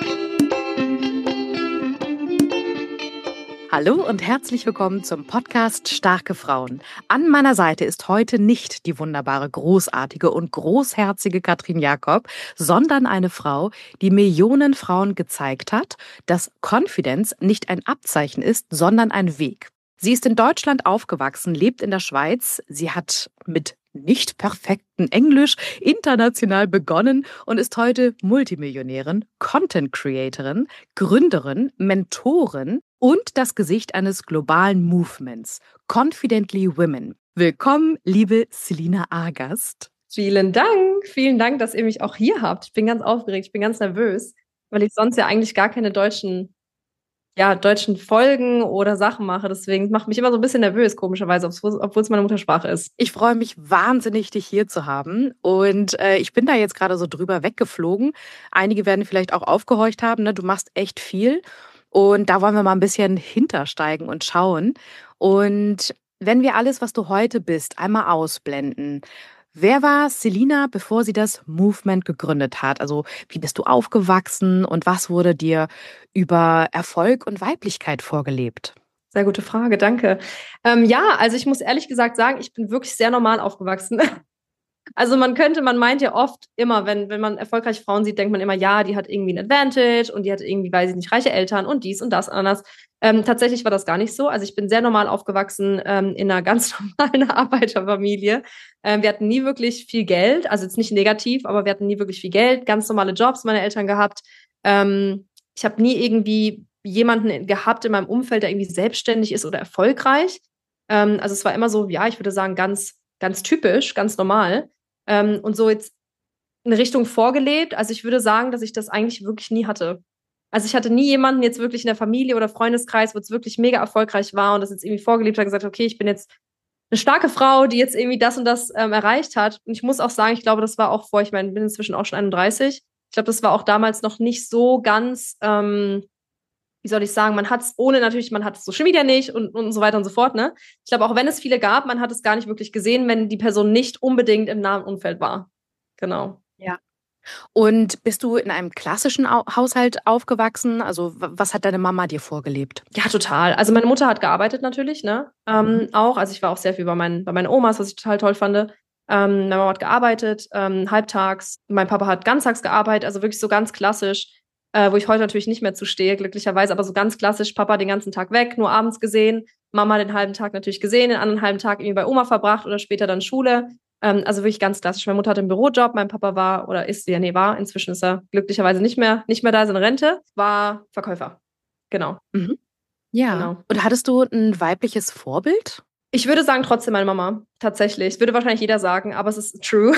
Hallo und herzlich willkommen zum Podcast Starke Frauen. An meiner Seite ist heute nicht die wunderbare, großartige und großherzige Katrin Jakob, sondern eine Frau, die Millionen Frauen gezeigt hat, dass Confidence nicht ein Abzeichen ist, sondern ein Weg. Sie ist in Deutschland aufgewachsen, lebt in der Schweiz. Sie hat mit nicht perfektem Englisch international begonnen und ist heute Multimillionärin, Content Creatorin, Gründerin, Mentorin und das Gesicht eines globalen Movements, Confidently Women. Willkommen, liebe Selina Agast. Vielen Dank, dass ihr mich auch hier habt. Ich bin ganz aufgeregt, ich bin ganz nervös, weil ich sonst ja eigentlich gar keine deutschen Folgen oder Sachen mache. Deswegen macht mich immer so ein bisschen nervös, komischerweise, obwohl es meine Muttersprache ist. Ich freue mich wahnsinnig, dich hier zu haben. Und ich bin da jetzt gerade so drüber weggeflogen. Einige werden vielleicht auch aufgehorcht haben, ne? Du machst echt viel. Und da wollen wir mal ein bisschen hintersteigen und schauen. Und wenn wir alles, was du heute bist, einmal ausblenden. Wer war Selina, bevor sie das Movement gegründet hat? Also wie bist du aufgewachsen und was wurde dir über Erfolg und Weiblichkeit vorgelebt? Sehr gute Frage, danke. Also ich muss ehrlich gesagt sagen, ich bin wirklich sehr normal aufgewachsen. Also man meint ja oft immer, wenn man erfolgreiche Frauen sieht, denkt man immer, ja, die hat irgendwie ein Advantage und die hat irgendwie, weiß ich nicht, reiche Eltern und dies und das anders. Tatsächlich war das gar nicht so. Also ich bin sehr normal aufgewachsen in einer ganz normalen Arbeiterfamilie. Wir hatten nie wirklich viel Geld, also jetzt nicht negativ, aber wir hatten nie wirklich viel Geld, ganz normale Jobs, meine Eltern gehabt. Ich habe nie irgendwie jemanden gehabt in meinem Umfeld, der irgendwie selbstständig ist oder erfolgreich. Also es war immer so, ja, ich würde sagen, ganz typisch, ganz normal. Und so jetzt eine Richtung vorgelebt. Also ich würde sagen, dass ich das eigentlich wirklich nie hatte. Also ich hatte nie jemanden jetzt wirklich in der Familie oder Freundeskreis, wo es wirklich mega erfolgreich war und das jetzt irgendwie vorgelebt hat, gesagt, okay, ich bin jetzt eine starke Frau, die jetzt irgendwie das und das erreicht hat. Und ich muss auch sagen, ich glaube, das war auch ich bin inzwischen auch schon 31. Ich glaube, das war auch damals noch nicht so ganz, wie soll ich sagen, man hat Social Media nicht und so weiter und so fort, ne? Ich glaube, auch wenn es viele gab, man hat es gar nicht wirklich gesehen, wenn die Person nicht unbedingt im nahen Umfeld war. Genau. Ja. Und bist du in einem klassischen Haushalt aufgewachsen? Also was hat deine Mama dir vorgelebt? Ja, total. Also meine Mutter hat gearbeitet natürlich, ne? Auch. Also ich war auch sehr viel bei meinen Omas, was ich total toll fand. Meine Mama hat gearbeitet, halbtags. Mein Papa hat ganztags gearbeitet, also wirklich so ganz klassisch, wo ich heute natürlich nicht mehr zu stehe, glücklicherweise, aber so ganz klassisch, Papa den ganzen Tag weg, nur abends gesehen, Mama den halben Tag natürlich gesehen, den anderen halben Tag irgendwie bei Oma verbracht oder später dann Schule. Also wirklich ganz klassisch. Meine Mutter hatte einen Bürojob, mein Papa war, inzwischen ist er glücklicherweise nicht mehr da, ist in Rente, war Verkäufer. Genau. Mhm. Ja. Genau. Und hattest du ein weibliches Vorbild? Ich würde sagen, trotzdem meine Mama, tatsächlich. Würde wahrscheinlich jeder sagen, aber es ist true.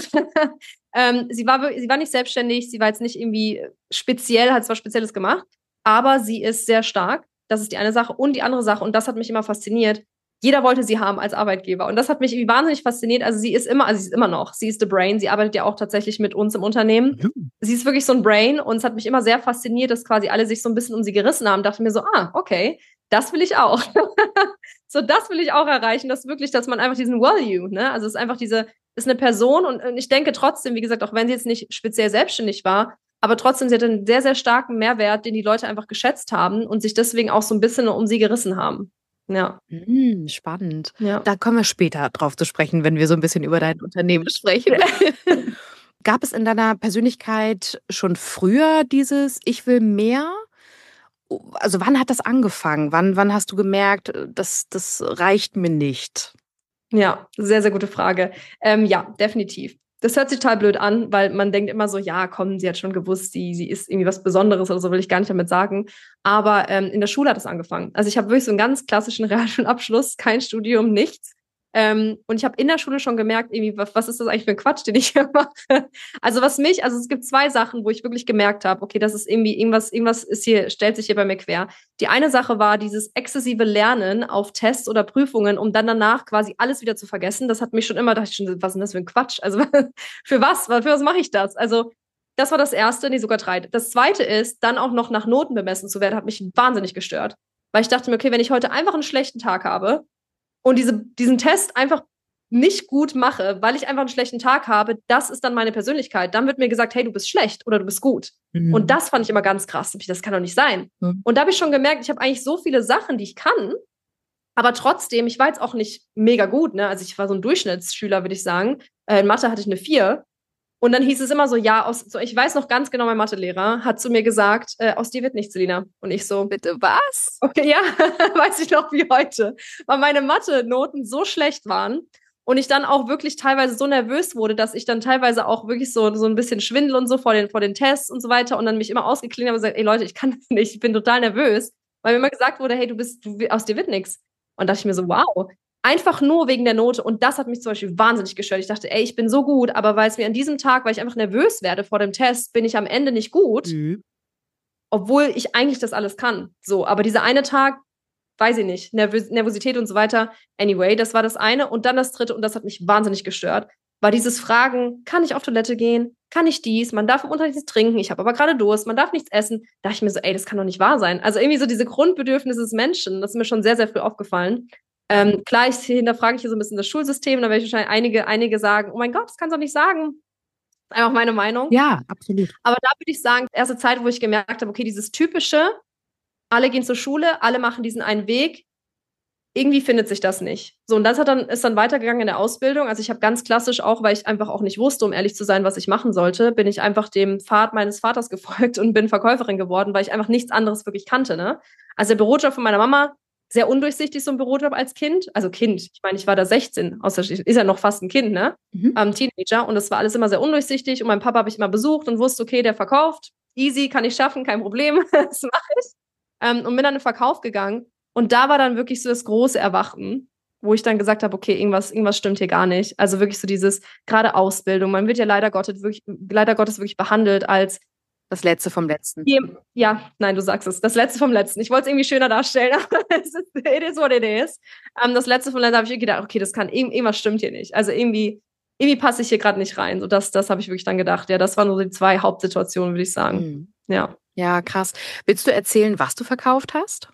Sie war nicht selbstständig, sie war jetzt nicht irgendwie speziell, hat zwar Spezielles gemacht, aber sie ist sehr stark. Das ist die eine Sache. Und die andere Sache, und das hat mich immer fasziniert, jeder wollte sie haben als Arbeitgeber. Und das hat mich irgendwie wahnsinnig fasziniert. Also sie ist immer noch, sie ist the brain. Sie arbeitet ja auch tatsächlich mit uns im Unternehmen. Mhm. Sie ist wirklich so ein Brain und es hat mich immer sehr fasziniert, dass quasi alle sich so ein bisschen um sie gerissen haben. Dachte mir so, okay, das will ich auch. So, das will ich auch erreichen, dass man einfach diesen Value, ne? Also es ist einfach ist eine Person und ich denke trotzdem, wie gesagt, auch wenn sie jetzt nicht speziell selbstständig war, aber trotzdem, sie hat einen sehr, sehr starken Mehrwert, den die Leute einfach geschätzt haben und sich deswegen auch so ein bisschen um sie gerissen haben. Ja. Spannend. Ja. Da kommen wir später drauf zu sprechen, wenn wir so ein bisschen über dein Unternehmen sprechen. Gab es in deiner Persönlichkeit schon früher dieses Ich will mehr? Also wann hat das angefangen? Wann hast du gemerkt, das reicht mir nicht? Ja, sehr, sehr gute Frage. Ja, definitiv. Das hört sich total blöd an, weil man denkt immer so, ja, komm, sie hat schon gewusst, sie ist irgendwie was Besonderes oder so, will ich gar nicht damit sagen. Aber in der Schule hat es angefangen. Also ich habe wirklich so einen ganz klassischen Realschulabschluss, kein Studium, nichts. Und ich habe in der Schule schon gemerkt, irgendwie, was ist das eigentlich für ein Quatsch, den ich hier mache? Also es gibt zwei Sachen, wo ich wirklich gemerkt habe, okay, das ist irgendwie irgendwas stellt sich hier bei mir quer. Die eine Sache war dieses exzessive Lernen auf Tests oder Prüfungen, um dann danach quasi alles wieder zu vergessen. Das hat mich schon immer, dachte ich schon, was ist denn das für ein Quatsch? Also für was? Für was mache ich das? Also das war das Erste, nee, sogar drei. Das Zweite ist, dann auch noch nach Noten bemessen zu werden, hat mich wahnsinnig gestört. Weil ich dachte mir, okay, wenn ich heute einfach einen schlechten Tag habe, und diesen Test einfach nicht gut mache, weil ich einfach einen schlechten Tag habe, das ist dann meine Persönlichkeit. Dann wird mir gesagt, hey, du bist schlecht oder du bist gut. Und das fand ich immer ganz krass. Das kann doch nicht sein. Und da habe ich schon gemerkt, ich habe eigentlich so viele Sachen, die ich kann, aber trotzdem, ich war jetzt auch nicht mega gut, ne? Also ich war so ein Durchschnittsschüler, würde ich sagen. In Mathe hatte ich eine 4. Und dann hieß es immer so, ja, ich weiß noch ganz genau, mein Mathelehrer hat zu mir gesagt, aus dir wird nichts, Selina. Und ich so, Bitte was? okay, ja, weiß ich noch wie heute. Weil meine Mathe-Noten so schlecht waren und ich dann auch wirklich teilweise so nervös wurde, dass ich dann teilweise auch wirklich so ein bisschen Schwindel und so vor den Tests und so weiter und dann mich immer ausgeklingt habe und gesagt, ey Leute, ich kann das nicht, ich bin total nervös. Weil mir immer gesagt wurde, hey, aus dir wird nichts. Und dachte ich mir so, wow. Einfach nur wegen der Note. Und das hat mich zum Beispiel wahnsinnig gestört. Ich dachte, ey, ich bin so gut, aber weil es mir an diesem Tag, weil ich einfach nervös werde vor dem Test, bin ich am Ende nicht gut, obwohl ich eigentlich das alles kann. So, aber dieser eine Tag, weiß ich nicht, Nervosität und so weiter. Anyway, das war das eine. Und dann das dritte, und das hat mich wahnsinnig gestört, war dieses Fragen, kann ich auf Toilette gehen? Kann ich dies? Man darf im Unterricht nichts trinken, ich habe aber gerade Durst, man darf nichts essen. Da dachte ich mir so, ey, das kann doch nicht wahr sein. Also irgendwie so diese Grundbedürfnisse des Menschen, das ist mir schon sehr, sehr früh aufgefallen. Klar, hinterfrage ich hier so ein bisschen das Schulsystem, da werde ich wahrscheinlich einige sagen, oh mein Gott, das kannst du doch nicht sagen. Einfach meine Meinung. Ja, absolut. Aber da würde ich sagen, erste Zeit, wo ich gemerkt habe, okay, dieses typische, alle gehen zur Schule, alle machen diesen einen Weg, irgendwie findet sich das nicht. So, und das ist dann weitergegangen in der Ausbildung. Also ich habe ganz klassisch auch, weil ich einfach auch nicht wusste, um ehrlich zu sein, was ich machen sollte, bin ich einfach dem Pfad meines Vaters gefolgt und bin Verkäuferin geworden, weil ich einfach nichts anderes wirklich kannte, ne? Also der Bürojob von meiner Mama, sehr undurchsichtig, so ein Bürojob als Kind. Also Kind, ich meine, ich war da 16, ist ja noch fast ein Kind, ne? Teenager. Und das war alles immer sehr undurchsichtig. Und meinen Papa habe ich immer besucht und wusste, okay, der verkauft. Easy, kann ich schaffen, kein Problem. Das mache ich. Und bin dann in den Verkauf gegangen. Und da war dann wirklich so das große Erwachen, wo ich dann gesagt habe, okay, irgendwas stimmt hier gar nicht. Also wirklich so dieses, gerade Ausbildung. Man wird ja leider Gottes wirklich behandelt als das Letzte vom Letzten. Ja, nein, du sagst es. Das Letzte vom Letzten. Ich wollte es irgendwie schöner darstellen, aber it is what it is. Das Letzte vom Letzten habe ich gedacht, okay, irgendwas stimmt hier nicht. Also irgendwie passe ich hier gerade nicht rein. So das habe ich wirklich dann gedacht. Ja, das waren so die 2 Hauptsituationen, würde ich sagen. Ja. Ja, krass. Willst du erzählen, was du verkauft hast?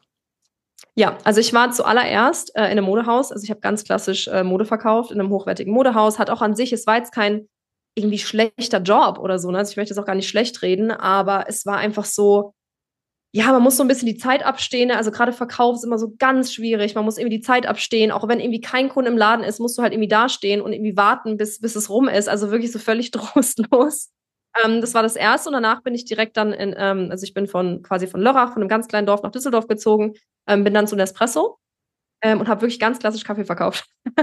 Ja, also ich war zuallererst in einem Modehaus. Also ich habe ganz klassisch Mode verkauft in einem hochwertigen Modehaus. Hat auch an sich, es war jetzt kein irgendwie schlechter Job oder so. Ne? Also ich möchte das auch gar nicht schlecht reden, aber es war einfach so, ja, man muss so ein bisschen die Zeit abstehen. Also gerade Verkauf ist immer so ganz schwierig. Man muss irgendwie die Zeit abstehen. Auch wenn irgendwie kein Kunde im Laden ist, musst du halt irgendwie dastehen und irgendwie warten, bis es rum ist. Also wirklich so völlig trostlos. Das war das Erste und danach bin ich direkt dann also ich bin quasi von Lörrach, von einem ganz kleinen Dorf nach Düsseldorf gezogen, bin dann zu Nespresso und habe wirklich ganz klassisch Kaffee verkauft.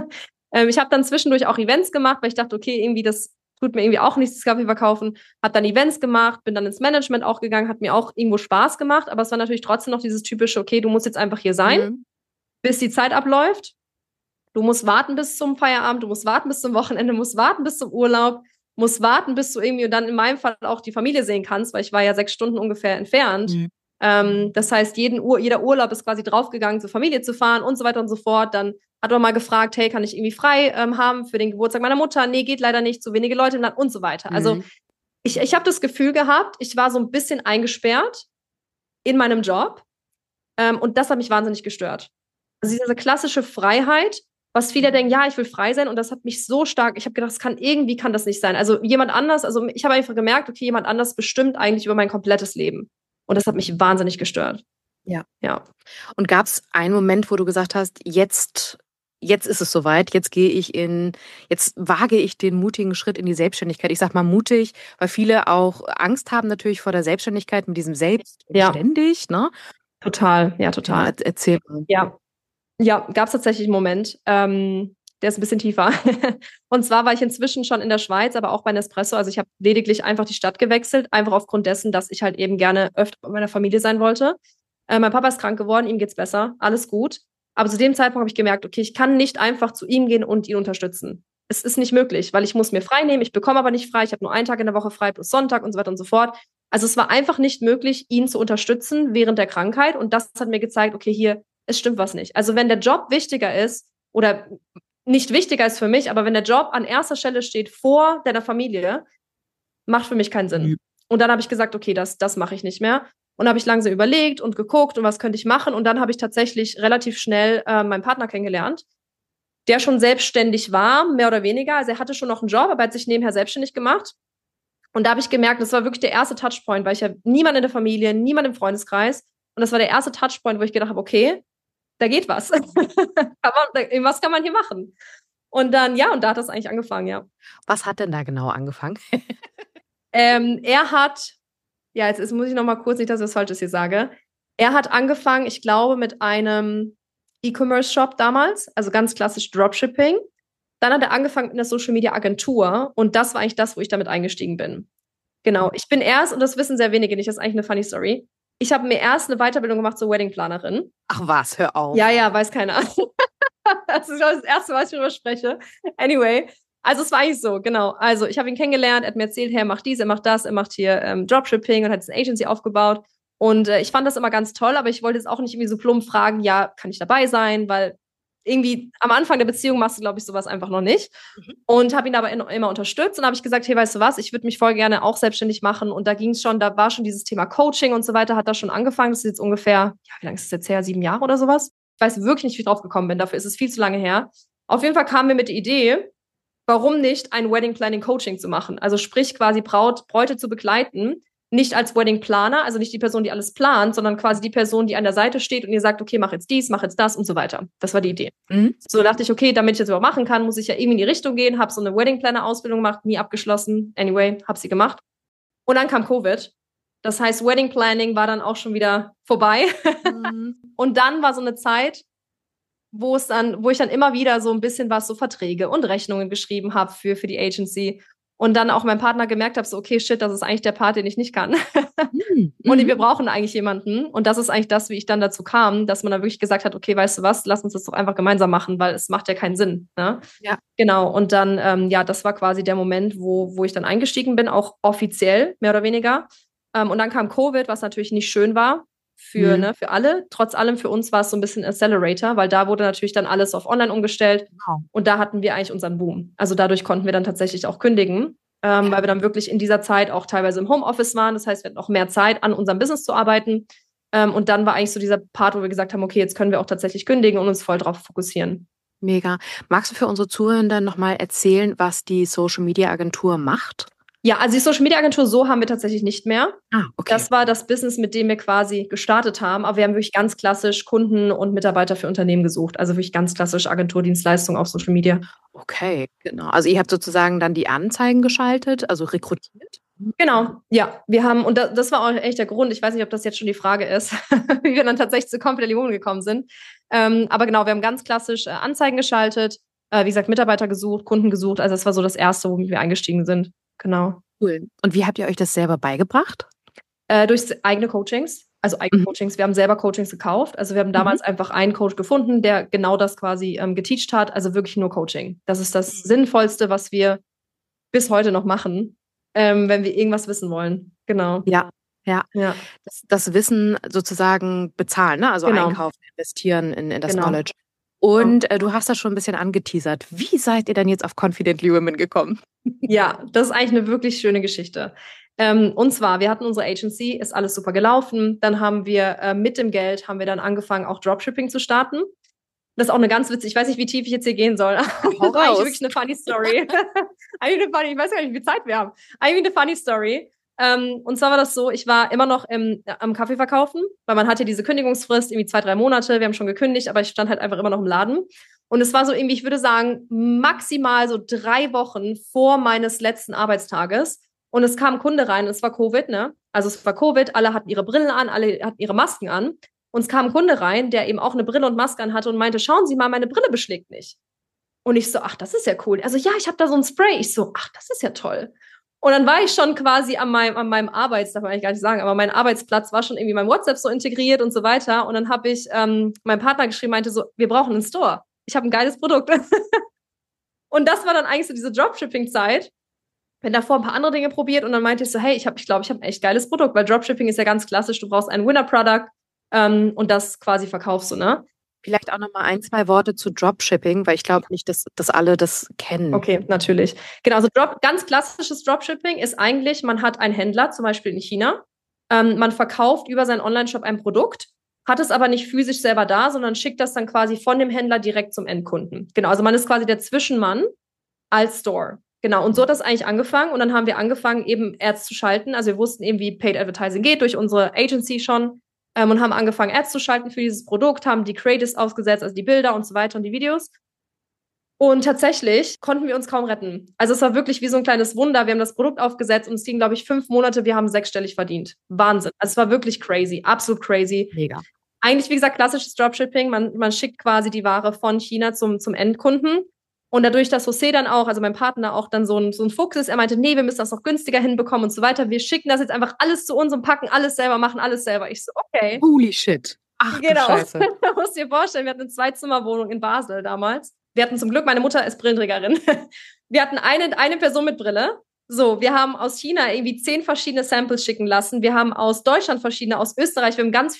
Ich habe dann zwischendurch auch Events gemacht, weil ich dachte, okay, irgendwie das tut mir irgendwie auch nichts, das Kaffee verkaufen. Habe dann Events gemacht, bin dann ins Management auch gegangen, hat mir auch irgendwo Spaß gemacht, aber es war natürlich trotzdem noch dieses typische, okay, du musst jetzt einfach hier sein, bis die Zeit abläuft. Du musst warten bis zum Feierabend, du musst warten bis zum Wochenende, du musst warten bis zum Urlaub, musst warten, bis du irgendwie und dann in meinem Fall auch die Familie sehen kannst, weil ich war ja 6 Stunden ungefähr entfernt. Das heißt, jeder Urlaub ist quasi draufgegangen, zur Familie zu fahren und so weiter und so fort. Dann hat man mal gefragt, hey, kann ich irgendwie frei haben für den Geburtstag meiner Mutter? Nee, geht leider nicht, zu wenige Leute im Land und so weiter. Also ich habe das Gefühl gehabt, ich war so ein bisschen eingesperrt in meinem Job und das hat mich wahnsinnig gestört. Also diese klassische Freiheit, was viele denken, ja, ich will frei sein und das hat mich so stark, ich habe gedacht, irgendwie kann das nicht sein. Also jemand anders, also ich habe einfach gemerkt, okay, jemand anders bestimmt eigentlich über mein komplettes Leben. Und das hat mich wahnsinnig gestört. Ja. Und gab es einen Moment, wo du gesagt hast, jetzt ist es soweit, jetzt wage ich den mutigen Schritt in die Selbstständigkeit. Ich sag mal mutig, weil viele auch Angst haben natürlich vor der Selbstständigkeit mit diesem Selbstständig, ne? Total, ja, total. Ja, erzähl mal. Ja, gab es tatsächlich einen Moment, der ist ein bisschen tiefer. Und zwar war ich inzwischen schon in der Schweiz, aber auch bei Nespresso. Also ich habe lediglich einfach die Stadt gewechselt, einfach aufgrund dessen, dass ich halt eben gerne öfter bei meiner Familie sein wollte. Mein Papa ist krank geworden, ihm geht's besser, alles gut. Aber zu dem Zeitpunkt habe ich gemerkt, okay, ich kann nicht einfach zu ihm gehen und ihn unterstützen. Es ist nicht möglich, weil ich muss mir frei nehmen, ich bekomme aber nicht frei, ich habe nur einen Tag in der Woche frei plus Sonntag und so weiter und so fort. Also es war einfach nicht möglich, ihn zu unterstützen während der Krankheit. Und das hat mir gezeigt, okay, hier, es stimmt was nicht. Also wenn der Job wichtiger ist oder nicht wichtiger ist für mich, aber wenn der Job an erster Stelle steht vor deiner Familie, macht für mich keinen Sinn. Und dann habe ich gesagt, okay, das mache ich nicht mehr. Und habe ich langsam überlegt und geguckt und was könnte ich machen. Und dann habe ich tatsächlich relativ schnell meinen Partner kennengelernt. der schon selbstständig war, mehr oder weniger. Also er hatte schon noch einen Job, aber er hat sich nebenher selbstständig gemacht. Und da habe ich gemerkt, das war wirklich der erste Touchpoint, weil ich habe niemand in der Familie, niemand im Freundeskreis. Und das war der erste Touchpoint, wo ich gedacht habe, okay, da geht was. Was kann man hier machen? Und dann, ja, und da hat das eigentlich angefangen, ja. Was hat denn da genau angefangen? Er hat, ja, jetzt muss ich noch mal kurz, nicht, dass ich was Falsches hier sage. Er hat angefangen, ich glaube, mit einem E-Commerce-Shop damals, also ganz klassisch Dropshipping. Dann hat er angefangen mit einer Social-Media-Agentur und das war eigentlich das, wo ich damit eingestiegen bin. Genau, ich bin erst, und das wissen sehr wenige nicht, das ist eigentlich eine funny Story, ich habe mir erst eine Weiterbildung gemacht zur Wedding-Planerin. Ach was, hör auf. Ja, weiß keiner. Das ist das erste Mal, was ich darüber spreche. Anyway, also es war eigentlich so, genau. Also ich habe ihn kennengelernt, er hat mir erzählt, hey, er macht dies, er macht das, er macht hier Dropshipping und hat jetzt eine Agency aufgebaut. Und ich fand das immer ganz toll, aber ich wollte jetzt auch nicht irgendwie so plump fragen, ja, kann ich dabei sein? Weil irgendwie am Anfang der Beziehung machst du, glaube ich, sowas einfach noch nicht. Und habe ihn aber immer unterstützt und habe ich gesagt, hey, weißt du was, ich würde mich voll gerne auch selbstständig machen. Und da ging es schon, da war schon dieses Thema Coaching und so weiter, hat da schon angefangen. Das ist jetzt ungefähr, ja, wie lange ist das jetzt her? 7 Jahre oder sowas? Ich weiß wirklich nicht, wie ich drauf gekommen bin. Dafür ist es viel zu lange her. Auf jeden Fall kamen wir mit der Idee, warum nicht ein Wedding Planning Coaching zu machen? Also sprich quasi Bräute zu begleiten, nicht als Wedding Planer, also nicht die Person, die alles plant, sondern quasi die Person, die an der Seite steht und ihr sagt, okay, mach jetzt dies, mach jetzt das und so weiter. Das war die Idee. So dachte ich, okay, damit ich das überhaupt machen kann, muss ich ja irgendwie in die Richtung gehen, habe so eine Wedding Planner Ausbildung gemacht, nie abgeschlossen. Anyway, habe sie gemacht. Und dann kam Covid. Das heißt, Wedding Planning war dann auch schon wieder vorbei. Und dann war so eine Zeit, wo ich dann immer wieder so ein bisschen was, so Verträge und Rechnungen geschrieben habe für die Agency. Und dann auch mein Partner gemerkt habe, so, okay, shit, das ist eigentlich der Part, den ich nicht kann. Und wir brauchen eigentlich jemanden. Und das ist eigentlich das, wie ich dann dazu kam, dass man dann wirklich gesagt hat, okay, weißt du was, lass uns das doch einfach gemeinsam machen, weil es macht ja keinen Sinn. Ne? Ja. Genau. Und dann, das war quasi der Moment, wo ich dann eingestiegen bin, auch offiziell, mehr oder weniger. Und dann kam Covid, was natürlich nicht schön war für alle. Trotz allem für uns war es so ein bisschen Accelerator, weil da wurde natürlich dann alles auf Online umgestellt. Wow. Und da hatten wir eigentlich unseren Boom. Also dadurch konnten wir dann tatsächlich auch kündigen, weil wir dann wirklich in dieser Zeit auch teilweise im Homeoffice waren. Das heißt, wir hatten auch mehr Zeit, an unserem Business zu arbeiten. Und dann war eigentlich so dieser Part, wo wir gesagt haben, okay, jetzt können wir auch tatsächlich kündigen und uns voll drauf fokussieren. Mega. Magst du für unsere Zuhörenden nochmal erzählen, was die Social Media Agentur macht? Ja, also die Social Media Agentur so haben wir tatsächlich nicht mehr. Okay. Das war das Business, mit dem wir quasi gestartet haben. Aber wir haben wirklich ganz klassisch Kunden und Mitarbeiter für Unternehmen gesucht. Also wirklich ganz klassisch Agenturdienstleistung auf Social Media. Okay, genau. Also ihr habt sozusagen dann die Anzeigen geschaltet, also rekrutiert? Genau, ja. Wir haben, und das war auch echt der Grund, ich weiß nicht, ob das jetzt schon die Frage ist, wie wir dann tatsächlich zu Confident Limon gekommen sind. Aber genau, wir haben ganz klassisch Anzeigen geschaltet, wie gesagt, Mitarbeiter gesucht, Kunden gesucht. Also das war so das Erste, womit wir eingestiegen sind. Genau. Cool. Und wie habt ihr euch das selber beigebracht? Durch eigene Coachings. Also eigene Coachings. Wir haben selber Coachings gekauft. Also wir haben damals einfach einen Coach gefunden, der genau das quasi geteacht hat. Also wirklich nur Coaching. Das ist das Sinnvollste, was wir bis heute noch machen, wenn wir irgendwas wissen wollen. Genau. Ja. Das Wissen sozusagen bezahlen, ne? Also einkaufen, investieren in das Knowledge. Und du hast das schon ein bisschen angeteasert. Wie seid ihr denn jetzt auf Confidently Women gekommen? Ja, das ist eigentlich eine wirklich schöne Geschichte. Und zwar, wir hatten unsere Agency, ist alles super gelaufen. Dann haben wir mit dem Geld haben wir dann angefangen, auch Dropshipping zu starten. Das ist auch eine ganz witzige, ich weiß nicht, wie tief ich jetzt hier gehen soll. Das ist eigentlich wirklich eine funny Story. Ich weiß gar nicht, wie viel Zeit wir haben. Eigentlich eine funny Story. Und zwar war das so, ich war immer noch am Kaffee verkaufen, weil man hatte diese Kündigungsfrist, irgendwie 2-3 Monate, wir haben schon gekündigt, aber ich stand halt einfach immer noch im Laden. Und es war so irgendwie, ich würde sagen, maximal so 3 Wochen vor meines letzten Arbeitstages. Und es kam ein Kunde rein, es war Covid, ne? Also es war Covid, alle hatten ihre Brillen an, alle hatten ihre Masken an. Und es kam ein Kunde rein, der eben auch eine Brille und Maske an hatte und meinte, schauen Sie mal, meine Brille beschlägt nicht. Und ich so, ach, das ist ja cool. Also ja, ich habe da so ein Spray. Ich so, ach, das ist ja toll. Und dann war ich schon quasi an meinem darf man eigentlich gar nicht sagen, aber mein Arbeitsplatz war schon irgendwie mein WhatsApp so integriert und so weiter. Und dann habe ich meinem Partner geschrieben, meinte so, wir brauchen einen Store. Ich habe ein geiles Produkt. Und das war dann eigentlich so diese Dropshipping-Zeit. Bin davor ein paar andere Dinge probiert und dann meinte ich so, hey, ich glaube, ich habe ein echt geiles Produkt, weil Dropshipping ist ja ganz klassisch, du brauchst ein Winner-Product und das quasi verkaufst du, ne? Vielleicht auch noch mal 1-2 Worte zu Dropshipping, weil ich glaube nicht, dass alle das kennen. Okay, natürlich. Genau, also ganz klassisches Dropshipping ist eigentlich, man hat einen Händler, zum Beispiel in China, man verkauft über seinen Online-Shop ein Produkt hat es aber nicht physisch selber da, sondern schickt das dann quasi von dem Händler direkt zum Endkunden. Genau, also man ist quasi der Zwischenmann als Store. Genau, und so hat das eigentlich angefangen. Und dann haben wir angefangen, eben Ads zu schalten. Also wir wussten eben, wie Paid Advertising geht durch unsere Agency schon und haben angefangen, Ads zu schalten für dieses Produkt, haben die Creatives aufgesetzt, also die Bilder und so weiter und die Videos. Und tatsächlich konnten wir uns kaum retten. Also es war wirklich wie so ein kleines Wunder. Wir haben das Produkt aufgesetzt und es ging, glaube ich, 5 Monate. Wir haben 6-stellig verdient. Wahnsinn. Also es war wirklich crazy, absolut crazy. Mega. Eigentlich, wie gesagt, klassisches Dropshipping. Man schickt quasi die Ware von China zum Endkunden. Und dadurch, dass José dann auch, also mein Partner auch dann so ein Fuchs ist, er meinte, nee, wir müssen das noch günstiger hinbekommen und so weiter. Wir schicken das jetzt einfach alles zu uns und packen alles selber, machen alles selber. Ich so, okay. Holy shit. Ach, genau. du Scheiße. Da musst du dir vorstellen, wir hatten eine 2-Zimmer-Wohnung in Basel damals. Wir hatten zum Glück, meine Mutter ist Brillenträgerin. Wir hatten eine Person mit Brille. So, wir haben aus China irgendwie 10 verschiedene Samples schicken lassen. Wir haben aus Deutschland verschiedene, aus Österreich. Wir haben ganz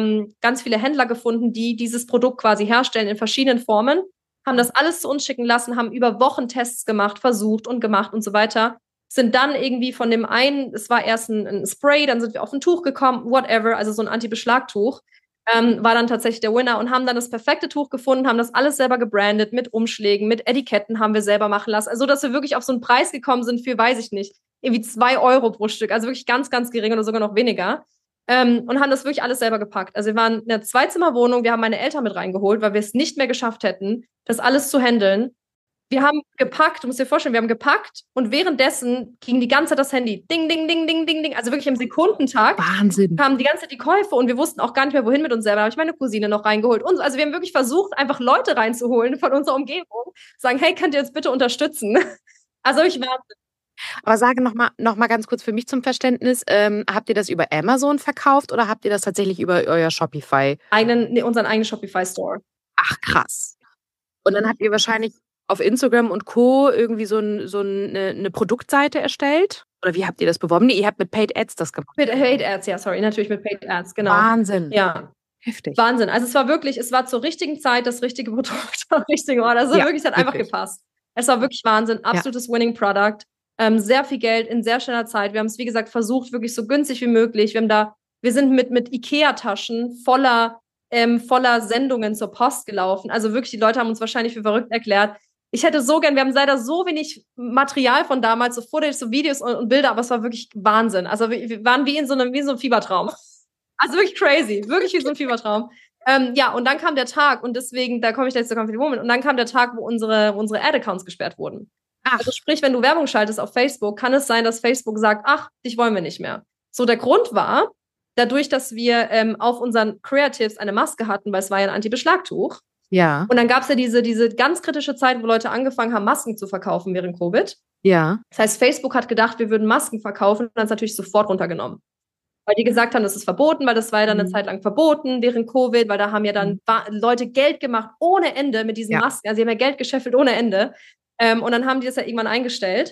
viele Händler gefunden, die dieses Produkt quasi herstellen in verschiedenen Formen. Haben das alles zu uns schicken lassen, haben über Wochen Tests gemacht, versucht und gemacht und so weiter. Sind dann irgendwie von dem einen, es war erst ein Spray, dann sind wir auf ein Tuch gekommen, whatever, also so ein Anti-Beschlag-Tuch. War dann tatsächlich der Winner und haben dann das perfekte Tuch gefunden, haben das alles selber gebrandet, mit Umschlägen, mit Etiketten haben wir selber machen lassen. Also, dass wir wirklich auf so einen Preis gekommen sind für, weiß ich nicht, irgendwie 2 Euro pro Stück. Also wirklich ganz, ganz gering oder sogar noch weniger. Und haben das wirklich alles selber gepackt. Also wir waren in einer 2-Zimmer-Wohnung, wir haben meine Eltern mit reingeholt, weil wir es nicht mehr geschafft hätten, das alles zu handeln. Wir haben gepackt, du musst dir vorstellen, wir haben gepackt und währenddessen ging die ganze Zeit das Handy. Ding, ding, ding, ding, ding, ding. Also wirklich im Sekundentakt. Wahnsinn. Kamen die ganze Zeit die Käufe und wir wussten auch gar nicht mehr, wohin mit uns selber. Da habe ich meine Cousine noch reingeholt. Und also wir haben wirklich versucht, einfach Leute reinzuholen von unserer Umgebung. Sagen, hey, könnt ihr uns bitte unterstützen? Also ich war. Aber sage noch mal ganz kurz für mich zum Verständnis, habt ihr das über Amazon verkauft oder habt ihr das tatsächlich über euer Shopify? Unseren eigenen Shopify-Store. Ach, krass. Und dann habt ihr wahrscheinlich auf Instagram und Co. irgendwie so eine Produktseite erstellt? Oder wie habt ihr das beworben? Nee, ihr habt mit Paid Ads das gemacht. Mit Paid Ads, ja, sorry, natürlich mit Paid Ads, genau. Wahnsinn. Ja. Heftig. Wahnsinn. Also es war zur richtigen Zeit das richtige Produkt am richtigen Ort. Also wirklich, es hat einfach gepasst. Es war wirklich Wahnsinn. Absolutes Winning Product. Sehr viel Geld in sehr schneller Zeit. Wir haben es, wie gesagt, versucht, wirklich so günstig wie möglich. Wir sind mit Ikea-Taschen voller Sendungen zur Post gelaufen. Also wirklich, die Leute haben uns wahrscheinlich für verrückt erklärt. Ich hätte so gern, wir haben leider so wenig Material von damals, so Footage, so Videos und Bilder, aber es war wirklich Wahnsinn. Also wir waren wie in so einem Fiebertraum. Also wirklich crazy, wirklich wie so ein Fiebertraum. Ja, und dann kam der Tag und deswegen, da komme ich jetzt zur Confident Woman, und dann kam der Tag, wo unsere Ad-Accounts gesperrt wurden. Ach. Also sprich, wenn du Werbung schaltest auf Facebook, kann es sein, dass Facebook sagt, ach, dich wollen wir nicht mehr. So, der Grund war, dadurch, dass wir auf unseren Creatives eine Maske hatten, weil es war ja ein Anti-Beschlag-Tuch. Ja. Und dann gab es ja diese ganz kritische Zeit, wo Leute angefangen haben, Masken zu verkaufen während Covid. Ja. Das heißt, Facebook hat gedacht, wir würden Masken verkaufen und dann ist natürlich sofort runtergenommen. Weil die gesagt haben, das ist verboten, weil das war ja dann eine Zeit lang verboten während Covid, weil da haben ja dann Leute Geld gemacht ohne Ende mit diesen Masken. Also sie haben ja Geld gescheffelt ohne Ende. Und dann haben die das ja irgendwann eingestellt.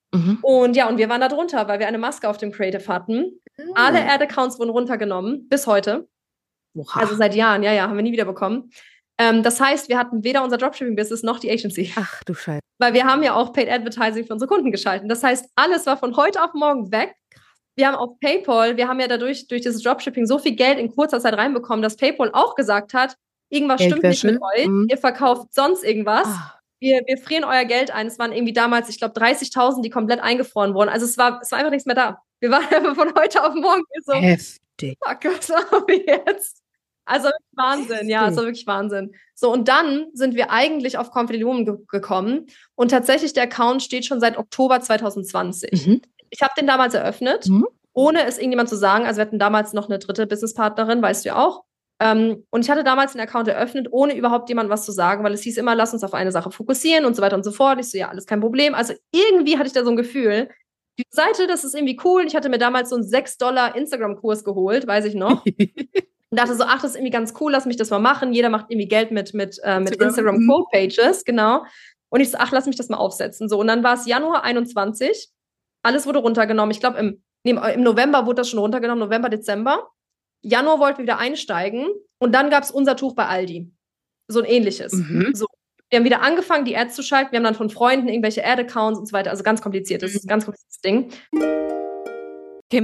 Und ja, und wir waren da drunter, weil wir eine Maske auf dem Creative hatten. Alle Ad-Accounts wurden runtergenommen, bis heute. Oha. Also seit Jahren, ja, haben wir nie wieder bekommen. Das heißt, wir hatten weder unser Dropshipping-Business noch die Agency. Ach du Scheiße. Weil wir haben ja auch Paid Advertising für unsere Kunden geschalten. Das heißt, alles war von heute auf morgen weg. Wir haben auf PayPal, wir haben ja durch dieses Dropshipping so viel Geld in kurzer Zeit reinbekommen, dass PayPal auch gesagt hat, irgendwas stimmt nicht mit euch, ihr verkauft sonst irgendwas. Wir frieren euer Geld ein. Es waren irgendwie damals, ich glaube, 30.000, die komplett eingefroren wurden. Also es war einfach nichts mehr da. Wir waren einfach von heute auf morgen so, heftig. Fuck, was machen wir jetzt? Also Wahnsinn, ja, also wirklich Wahnsinn. So, und dann sind wir eigentlich auf Confident Woman gekommen und tatsächlich der Account steht schon seit Oktober 2020. Ich habe den damals eröffnet, ohne es irgendjemand zu sagen. Also wir hatten damals noch eine dritte Businesspartnerin, weißt du ja auch. Und ich hatte damals den Account eröffnet, ohne überhaupt jemandem was zu sagen, weil es hieß immer, lass uns auf eine Sache fokussieren und so weiter und so fort. Ich so, ja, alles kein Problem. Also irgendwie hatte ich da so ein Gefühl, die Seite, das ist irgendwie cool. Ich hatte mir damals so einen $6 Instagram-Kurs geholt, weiß ich noch. Und dachte so, ach, das ist irgendwie ganz cool, lass mich das mal machen. Jeder macht irgendwie Geld mit Instagram Quote Pages, genau. Und ich so, ach, lass mich das mal aufsetzen. So, und dann war es Januar 21. Alles wurde runtergenommen. Ich glaube, im November wurde das schon runtergenommen, November, Dezember. Januar wollten wir wieder einsteigen. Und dann gab es unser Tuch bei Aldi. So ein ähnliches. So. Wir haben wieder angefangen, die Ads zu schalten. Wir haben dann von Freunden irgendwelche Ad-Accounts und so weiter. Also ganz kompliziert. Das ist ein ganz kompliziertes Ding. Kim,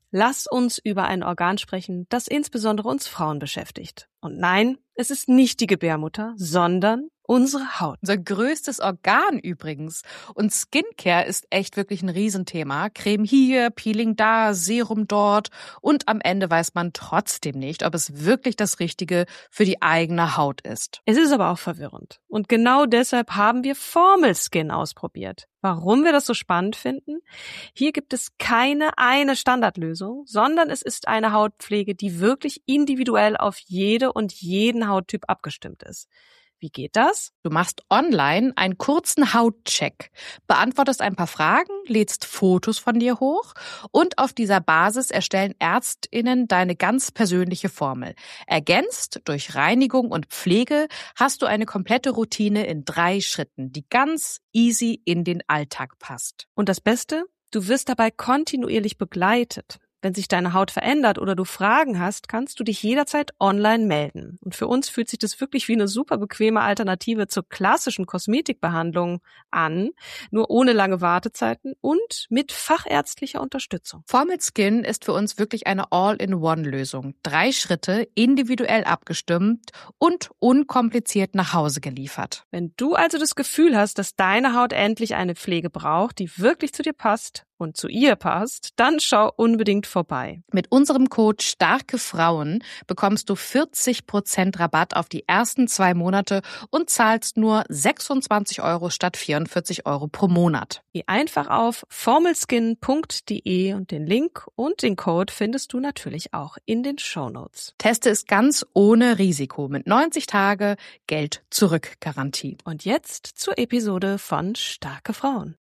Lass uns über ein Organ sprechen, das insbesondere uns Frauen beschäftigt. Und nein, es ist nicht die Gebärmutter, sondern unsere Haut. Unser größtes Organ übrigens. Und Skincare ist echt wirklich ein Riesenthema. Creme hier, Peeling da, Serum dort. Und am Ende weiß man trotzdem nicht, ob es wirklich das Richtige für die eigene Haut ist. Es ist aber auch verwirrend. Und genau deshalb haben wir Formel Skin ausprobiert. Warum wir das so spannend finden? Hier gibt es keine eine Standardlösung, sondern es ist eine Hautpflege, die wirklich individuell auf jede und jeden Hauttyp abgestimmt ist. Wie geht das? Du machst online einen kurzen Hautcheck, beantwortest ein paar Fragen, lädst Fotos von dir hoch und auf dieser Basis erstellen ÄrztInnen deine ganz persönliche Formel. Ergänzt durch Reinigung und Pflege hast du eine komplette Routine in 3 Schritten, die ganz easy in den Alltag passt. Und das Beste? Du wirst dabei kontinuierlich begleitet. Wenn sich deine Haut verändert oder du Fragen hast, kannst du dich jederzeit online melden. Und für uns fühlt sich das wirklich wie eine super bequeme Alternative zur klassischen Kosmetikbehandlung an, nur ohne lange Wartezeiten und mit fachärztlicher Unterstützung. Formel Skin ist für uns wirklich eine All-in-One-Lösung. 3 Schritte, individuell abgestimmt und unkompliziert nach Hause geliefert. Wenn du also das Gefühl hast, dass deine Haut endlich eine Pflege braucht, die wirklich zu dir passt und zu ihr passt, dann schau unbedingt vorbei. Mit unserem Code Starke Frauen bekommst du 40% Rabatt auf die ersten 2 Monate und zahlst nur 26 € statt 44 € pro Monat. Geh einfach auf formelskin.de und den Link und den Code findest du natürlich auch in den Shownotes. Teste es ganz ohne Risiko mit 90 Tage Geld-Zurück-Garantie. Und jetzt zur Episode von Starke Frauen.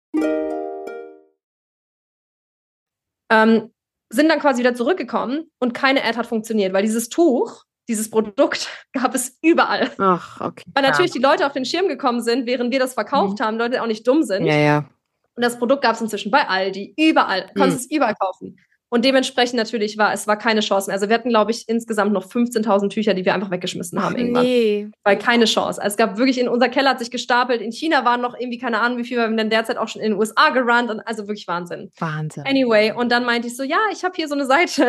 Sind dann quasi wieder zurückgekommen und keine Ad hat funktioniert, weil dieses Tuch, dieses Produkt gab es überall. Ach, okay. Weil natürlich die Leute auf den Schirm gekommen sind, während wir das verkauft haben, Leute auch nicht dumm sind. Ja. Und das Produkt gab es inzwischen bei Aldi, überall, konntest es überall kaufen. Und dementsprechend natürlich es war keine Chance mehr. Also wir hatten, glaube ich, insgesamt noch 15.000 Tücher, die wir einfach weggeschmissen haben irgendwann. Nee. Weil keine Chance. Also es gab wirklich, unser Keller hat sich gestapelt. In China waren noch irgendwie, keine Ahnung wie viel, wir haben dann derzeit auch schon in den USA gerannt. Und also wirklich Wahnsinn. Anyway, und dann meinte ich so, ja, ich habe hier so eine Seite.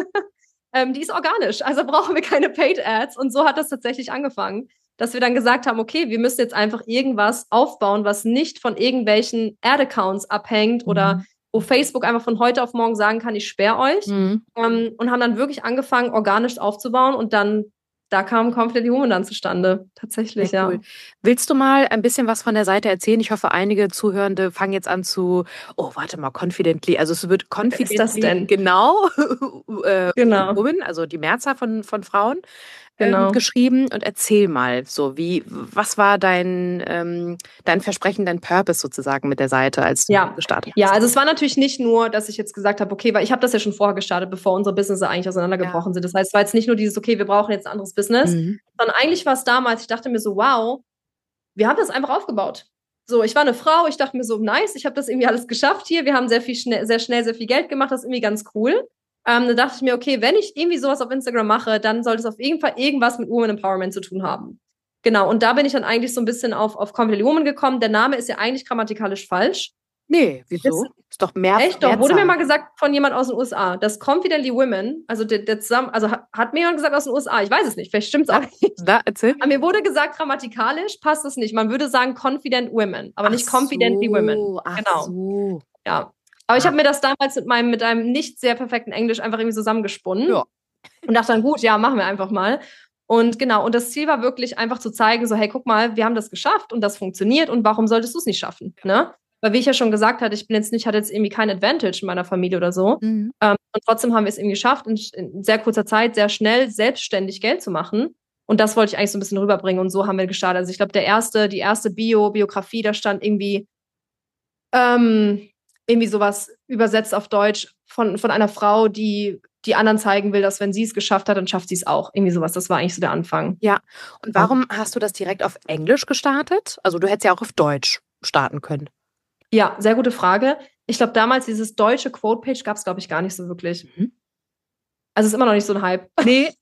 Die ist organisch, also brauchen wir keine Paid Ads. Und so hat das tatsächlich angefangen, dass wir dann gesagt haben, okay, wir müssen jetzt einfach irgendwas aufbauen, was nicht von irgendwelchen Ad-Accounts abhängt oder wo Facebook einfach von heute auf morgen sagen kann, ich sperre euch. Und haben dann wirklich angefangen, organisch aufzubauen und dann, da kam Confidently Woman dann zustande. Tatsächlich, Sehr cool. Willst du mal ein bisschen was von der Seite erzählen? Ich hoffe, einige Zuhörende fangen jetzt an Confidently, also es wird Confidently, was ist das denn? Genau, Genau. Women, also die Mehrzahl von Frauen, Genau. geschrieben. Und erzähl mal so, was war dein Versprechen, dein Purpose sozusagen mit der Seite, als du gestartet hast? Ja, also es war natürlich nicht nur, dass ich jetzt gesagt habe, okay, weil ich habe das ja schon vorher gestartet, bevor unsere Businesses eigentlich auseinandergebrochen sind. Das heißt, es war jetzt nicht nur dieses, okay, wir brauchen jetzt ein anderes Business, sondern eigentlich war es damals, ich dachte mir so, wow, wir haben das einfach aufgebaut. So, ich war eine Frau, ich dachte mir so, nice, ich habe das irgendwie alles geschafft hier, wir haben sehr schnell sehr viel Geld gemacht, das ist irgendwie ganz cool. Da dachte ich mir, okay, wenn ich irgendwie sowas auf Instagram mache, dann sollte es auf jeden Fall irgendwas mit Woman Empowerment zu tun haben. Genau, und da bin ich dann eigentlich so ein bisschen auf Confidently Woman gekommen. Der Name ist ja eigentlich grammatikalisch falsch. Nee, wieso? Ist doch mehr. Echt doch, wurde mir mal gesagt von jemand aus den USA, dass Confidently Women, also hat mir jemand gesagt aus den USA, ich weiß es nicht, vielleicht stimmt es auch nicht. Da, erzähl. Aber mir wurde gesagt, grammatikalisch passt es nicht. Man würde sagen Confident Women, aber nicht Confidently Women. Genau. So. Ja. Aber ich habe mir das damals mit einem nicht sehr perfekten Englisch einfach irgendwie zusammengesponnen. Ja. Und dachte dann, gut, ja, machen wir einfach mal. Und genau, und das Ziel war wirklich einfach zu zeigen, so, hey, guck mal, wir haben das geschafft und das funktioniert und warum solltest du es nicht schaffen? Ne? Weil wie ich ja schon gesagt hatte, hatte jetzt irgendwie kein Advantage in meiner Familie oder so. Und trotzdem haben wir es irgendwie geschafft, in sehr kurzer Zeit sehr schnell selbstständig Geld zu machen. Und das wollte ich eigentlich so ein bisschen rüberbringen und so haben wir gestartet. Also ich glaube, die erste Biografie, da stand irgendwie sowas übersetzt auf Deutsch von einer Frau, die anderen zeigen will, dass wenn sie es geschafft hat, dann schafft sie es auch. Irgendwie sowas. Das war eigentlich so der Anfang. Ja. Und warum hast du das direkt auf Englisch gestartet? Also du hättest ja auch auf Deutsch starten können. Ja, sehr gute Frage. Ich glaube, damals dieses deutsche Quote-Page gab es, glaube ich, gar nicht so wirklich. Also es ist immer noch nicht so ein Hype. Nee.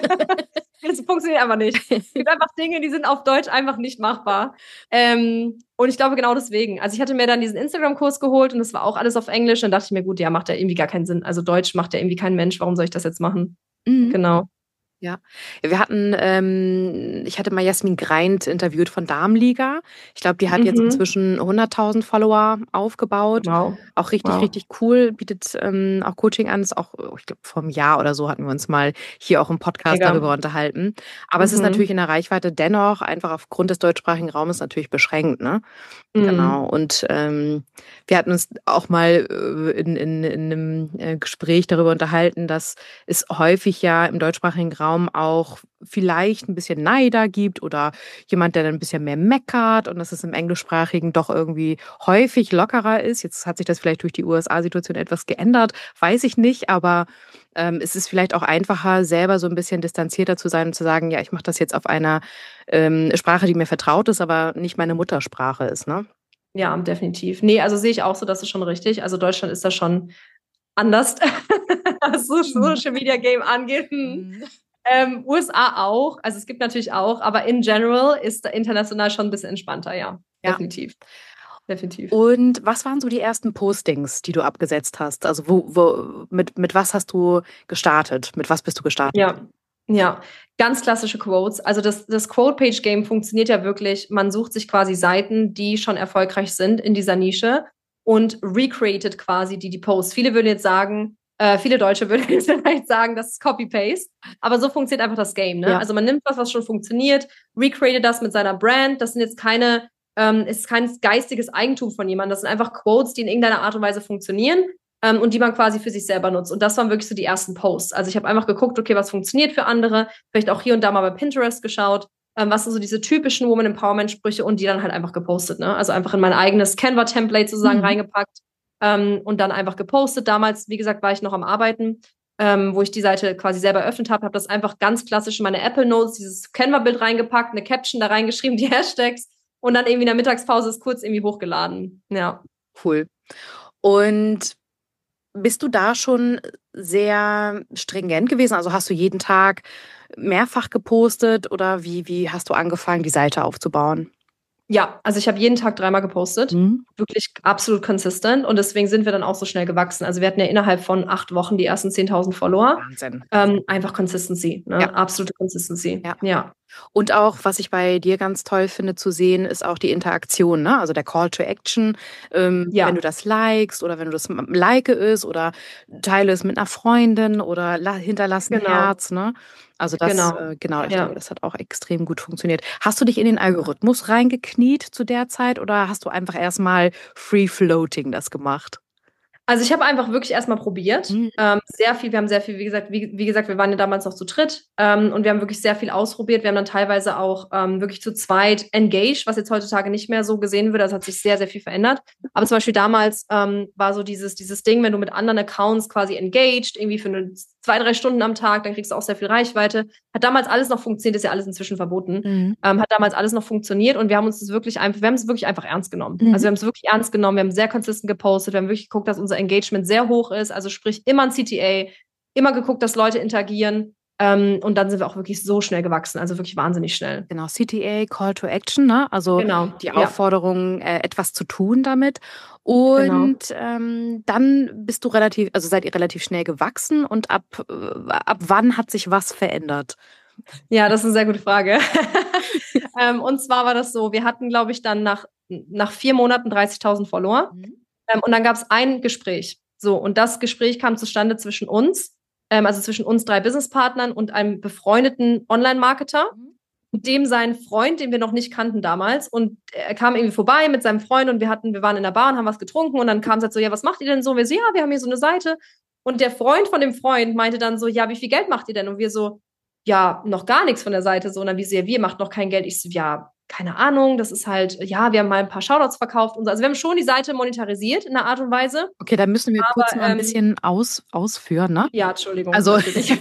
Das funktioniert einfach nicht. Es gibt einfach Dinge, die sind auf Deutsch einfach nicht machbar. Und ich glaube genau deswegen. Also ich hatte mir dann diesen Instagram-Kurs geholt und das war auch alles auf Englisch. Und dachte ich mir, gut, ja, macht ja irgendwie gar keinen Sinn. Also Deutsch macht ja irgendwie kein Mensch. Warum soll ich das jetzt machen? Mhm. Genau. Ja, wir hatten, ich hatte mal Jasmin Greint interviewt von Darmliga. Ich glaube, die hat jetzt inzwischen 100.000 Follower aufgebaut. Wow. Auch richtig, richtig cool. Bietet auch Coaching an. Ist auch, ich glaube, vor einem Jahr oder so hatten wir uns mal hier auch im Podcast Mega. darüber unterhalten. Aber es ist natürlich in der Reichweite dennoch einfach aufgrund des deutschsprachigen Raumes natürlich beschränkt, ne? Genau. Und wir hatten uns auch mal in einem Gespräch darüber unterhalten, dass es häufig ja im deutschsprachigen Raum auch vielleicht ein bisschen Neider gibt oder jemand, der dann ein bisschen mehr meckert und dass es im englischsprachigen doch irgendwie häufig lockerer ist. Jetzt hat sich das vielleicht durch die USA-Situation etwas geändert, weiß ich nicht, aber es ist vielleicht auch einfacher, selber so ein bisschen distanzierter zu sein und zu sagen, ja, ich mache das jetzt auf einer Sprache, die mir vertraut ist, aber nicht meine Muttersprache ist, ne? Ja, definitiv. Nee, also sehe ich auch so, das ist schon richtig. Also Deutschland ist da schon anders, was so Social Media Game angeht. USA auch. Also es gibt natürlich auch, aber in general ist da international schon ein bisschen entspannter, ja. Definitiv. Definitiv. Und was waren so die ersten Postings, die du abgesetzt hast? Also mit was hast du gestartet? Mit was bist du gestartet? Ja, ganz klassische Quotes. Also das Quote-Page-Game funktioniert ja wirklich. Man sucht sich quasi Seiten, die schon erfolgreich sind in dieser Nische und recreated quasi die Posts. Viele würden jetzt sagen, viele Deutsche würden jetzt vielleicht sagen, das ist Copy-Paste. Aber so funktioniert einfach das Game, ne? Ja. Also man nimmt was schon funktioniert, recreated das mit seiner Brand. Das sind jetzt ist kein geistiges Eigentum von jemandem. Das sind einfach Quotes, die in irgendeiner Art und Weise funktionieren. Und die man quasi für sich selber nutzt. Und das waren wirklich so die ersten Posts. Also ich habe einfach geguckt, okay, was funktioniert für andere, vielleicht auch hier und da mal bei Pinterest geschaut, was sind so diese typischen Woman-Empowerment-Sprüche und die dann halt einfach gepostet, ne? Also einfach in mein eigenes Canva-Template sozusagen reingepackt und dann einfach gepostet. Damals, wie gesagt, war ich noch am Arbeiten, wo ich die Seite quasi selber eröffnet habe das einfach ganz klassisch in meine Apple Notes, dieses Canva-Bild reingepackt, eine Caption da reingeschrieben, die Hashtags und dann irgendwie in der Mittagspause ist kurz irgendwie hochgeladen. Ja. Cool. Und bist du da schon sehr stringent gewesen? Also hast du jeden Tag mehrfach gepostet oder wie hast du angefangen, die Seite aufzubauen? Ja, also ich habe jeden Tag 3-mal gepostet. Wirklich absolut consistent. Und deswegen sind wir dann auch so schnell gewachsen. Also wir hatten ja innerhalb von 8 Wochen die ersten 10.000 Follower. Wahnsinn. Einfach Consistency, ne? Ja. Absolute Consistency. Ja. Und auch, was ich bei dir ganz toll finde zu sehen, ist auch die Interaktion, ne? Also der Call to Action. Wenn du das likest oder wenn du das like ist oder teile es mit einer Freundin oder hinterlass ein Herz, ne? Also das, ich glaube, das hat auch extrem gut funktioniert. Hast du dich in den Algorithmus reingekniet zu der Zeit oder hast du einfach erstmal Free-Floating das gemacht? Also ich habe einfach wirklich erstmal probiert. Wir haben sehr viel, wie gesagt, wir waren ja damals noch zu dritt und wir haben wirklich sehr viel ausprobiert. Wir haben dann teilweise auch wirklich zu zweit engaged, was jetzt heutzutage nicht mehr so gesehen wird. Das hat sich sehr, sehr viel verändert. Aber zum Beispiel damals war so dieses Ding, wenn du mit anderen Accounts quasi engaged, irgendwie für 2-3 Stunden am Tag, dann kriegst du auch sehr viel Reichweite. Hat damals alles noch funktioniert, ist ja alles inzwischen verboten. Hat damals alles noch funktioniert und wir haben es wirklich einfach ernst genommen. Also wir haben es wirklich ernst genommen, wir haben sehr konsistent gepostet, wir haben wirklich geguckt, dass unser Engagement sehr hoch ist, also sprich immer ein CTA, immer geguckt, dass Leute interagieren und dann sind wir auch wirklich so schnell gewachsen, also wirklich wahnsinnig schnell. Genau, CTA, Call to Action, ne? Also die Aufforderung, etwas zu tun damit. Und dann seid ihr relativ schnell gewachsen und ab wann hat sich was verändert? Ja, das ist eine sehr gute Frage. Und zwar war das so, wir hatten, glaube ich, dann nach 4 Monaten 30.000 Follower. Und dann gab es ein Gespräch. So, und das Gespräch kam zustande zwischen uns, also zwischen uns 3 Businesspartnern und einem befreundeten Online-Marketer, mit dem sein Freund, den wir noch nicht kannten damals. Und er kam irgendwie vorbei mit seinem Freund und wir waren in der Bar und haben was getrunken. Und dann kam es halt so, ja, was macht ihr denn so? Wir so, ja, wir haben hier so eine Seite. Und der Freund von dem Freund meinte dann so, ja, wie viel Geld macht ihr denn? Und wir so, ja, noch gar nichts von der Seite. So, und dann wie so, ja, wir macht noch kein Geld. Ich so, ja, keine Ahnung, das ist halt, ja, wir haben mal ein paar Shoutouts verkauft und so. Also wir haben schon die Seite monetarisiert in einer Art und Weise. Okay, da müssen wir kurz mal ein bisschen ausführen, ne? Ja, Entschuldigung. Also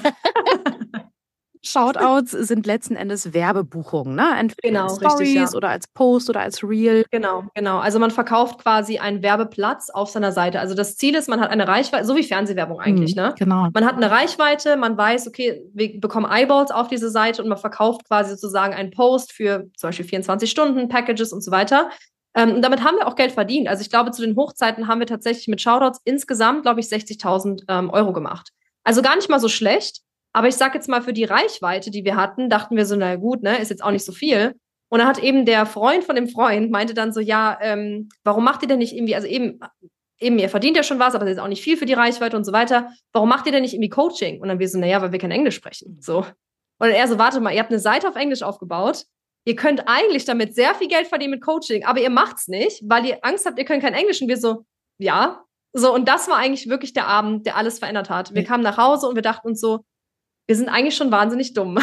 Shoutouts sind letzten Endes Werbebuchungen, ne? Entweder als Stories oder als Post oder als Reel. Genau. Also man verkauft quasi einen Werbeplatz auf seiner Seite. Also das Ziel ist, man hat eine Reichweite, so wie Fernsehwerbung eigentlich, ne? Genau. Man hat eine Reichweite, man weiß, okay, wir bekommen Eyeballs auf diese Seite und man verkauft quasi sozusagen einen Post für zum Beispiel 24 Stunden, Packages und so weiter. Und damit haben wir auch Geld verdient. Also ich glaube, zu den Hochzeiten haben wir tatsächlich mit Shoutouts insgesamt, glaube ich, 60.000 Euro gemacht. Also gar nicht mal so schlecht. Aber ich sag jetzt mal, für die Reichweite, die wir hatten, dachten wir so, na gut, ne, ist jetzt auch nicht so viel. Und dann hat eben der Freund von dem Freund, meinte dann so, ja, warum macht ihr denn nicht irgendwie, also eben, ihr verdient ja schon was, aber das ist auch nicht viel für die Reichweite und so weiter. Warum macht ihr denn nicht irgendwie Coaching? Und dann wir so, naja, weil wir kein Englisch sprechen. So. Und er so, warte mal, ihr habt eine Seite auf Englisch aufgebaut. Ihr könnt eigentlich damit sehr viel Geld verdienen mit Coaching, aber ihr macht's nicht, weil ihr Angst habt, ihr könnt kein Englisch. Und wir so, ja. So, und das war eigentlich wirklich der Abend, der alles verändert hat. Wir kamen nach Hause und wir dachten uns so, wir sind eigentlich schon wahnsinnig dumm.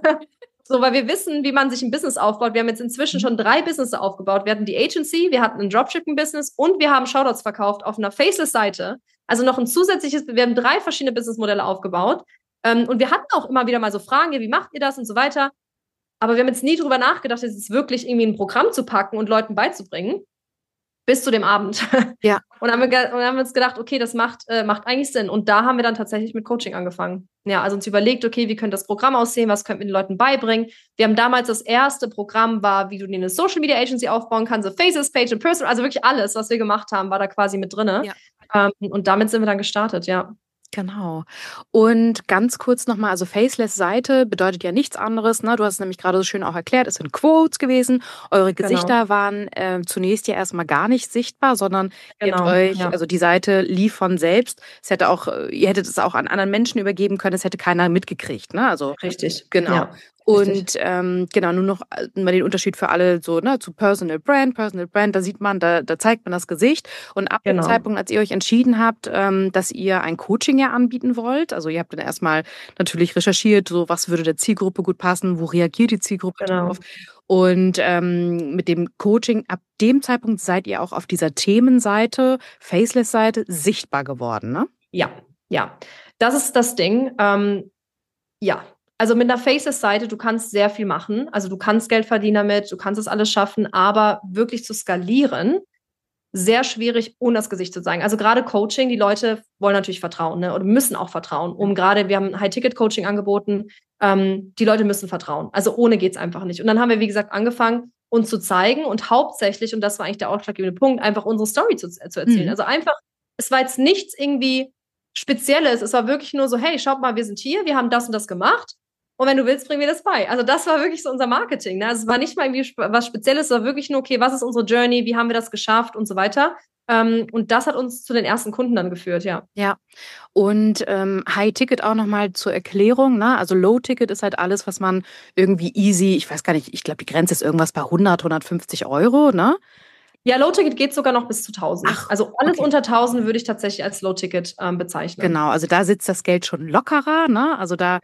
So, weil wir wissen, wie man sich ein Business aufbaut. Wir haben jetzt inzwischen schon 3 Businesses aufgebaut. Wir hatten die Agency, wir hatten ein Dropshipping-Business und wir haben Shoutouts verkauft auf einer Faceless-Seite. Also noch ein zusätzliches, wir haben 3 verschiedene Businessmodelle aufgebaut. Und wir hatten auch immer wieder mal so Fragen, wie macht ihr das und so weiter. Aber wir haben jetzt nie drüber nachgedacht, jetzt wirklich irgendwie ein Programm zu packen und Leuten beizubringen. Bis zu dem Abend. Ja. Und dann haben wir uns gedacht, okay, das macht eigentlich Sinn. Und da haben wir dann tatsächlich mit Coaching angefangen. Ja, also uns überlegt, okay, wie könnte das Programm aussehen, was könnten wir den Leuten beibringen. Wir haben damals das erste Programm war, wie du dir eine Social Media Agency aufbauen kannst, so Faces, Page and Personal, also wirklich alles, was wir gemacht haben, war da quasi mit drinne. Ja. Und damit sind wir dann gestartet, ja. Genau. Und ganz kurz nochmal, also Faceless-Seite bedeutet ja nichts anderes. Ne? Du hast es nämlich gerade so schön auch erklärt, es sind Quotes gewesen. Eure Gesichter waren zunächst ja erstmal gar nicht sichtbar, sondern ihr habt euch, also die Seite lief von selbst. Es hätte auch, ihr hättet es auch an anderen Menschen übergeben können, es hätte keiner mitgekriegt. Ne? Also, richtig. Genau. Ja. Und genau, nur noch mal den Unterschied für alle so, ne, zu Personal Brand, da sieht man, da zeigt man das Gesicht. Und ab dem Zeitpunkt, als ihr euch entschieden habt, dass ihr ein Coaching ja anbieten wollt, also ihr habt dann erstmal natürlich recherchiert, so was würde der Zielgruppe gut passen, wo reagiert die Zielgruppe drauf. Und mit dem Coaching, ab dem Zeitpunkt seid ihr auch auf dieser Themenseite, Faceless-Seite, sichtbar geworden, ne? Ja. Das ist das Ding. Ja. Also mit einer Faceless-Seite, du kannst sehr viel machen. Also du kannst Geld verdienen damit, du kannst es alles schaffen, aber wirklich zu skalieren, sehr schwierig, ohne das Gesicht zu zeigen. Also gerade Coaching, die Leute wollen natürlich vertrauen, ne? Oder müssen auch vertrauen. Wir haben High-Ticket-Coaching angeboten, die Leute müssen vertrauen. Also ohne geht's einfach nicht. Und dann haben wir, wie gesagt, angefangen, uns zu zeigen und hauptsächlich, und das war eigentlich der ausschlaggebende Punkt, einfach unsere Story zu erzählen. Also einfach, es war jetzt nichts irgendwie Spezielles. Es war wirklich nur so, hey, schaut mal, wir sind hier, wir haben das und das gemacht. Und wenn du willst, bringen wir das bei. Also das war wirklich so unser Marketing. Ne? Also es war nicht mal irgendwie was Spezielles, es war wirklich nur, okay, was ist unsere Journey, wie haben wir das geschafft und so weiter. Und das hat uns zu den ersten Kunden dann geführt, ja. Ja, und High-Ticket auch nochmal zur Erklärung, ne? Also Low-Ticket ist halt alles, was man irgendwie easy, ich weiß gar nicht, ich glaube, die Grenze ist irgendwas bei 100, 150 Euro, ne? Ja, Low-Ticket geht sogar noch bis zu 1.000. Also alles unter 1.000 würde ich tatsächlich als Low-Ticket bezeichnen. Genau, also da sitzt das Geld schon lockerer, ne? Also da,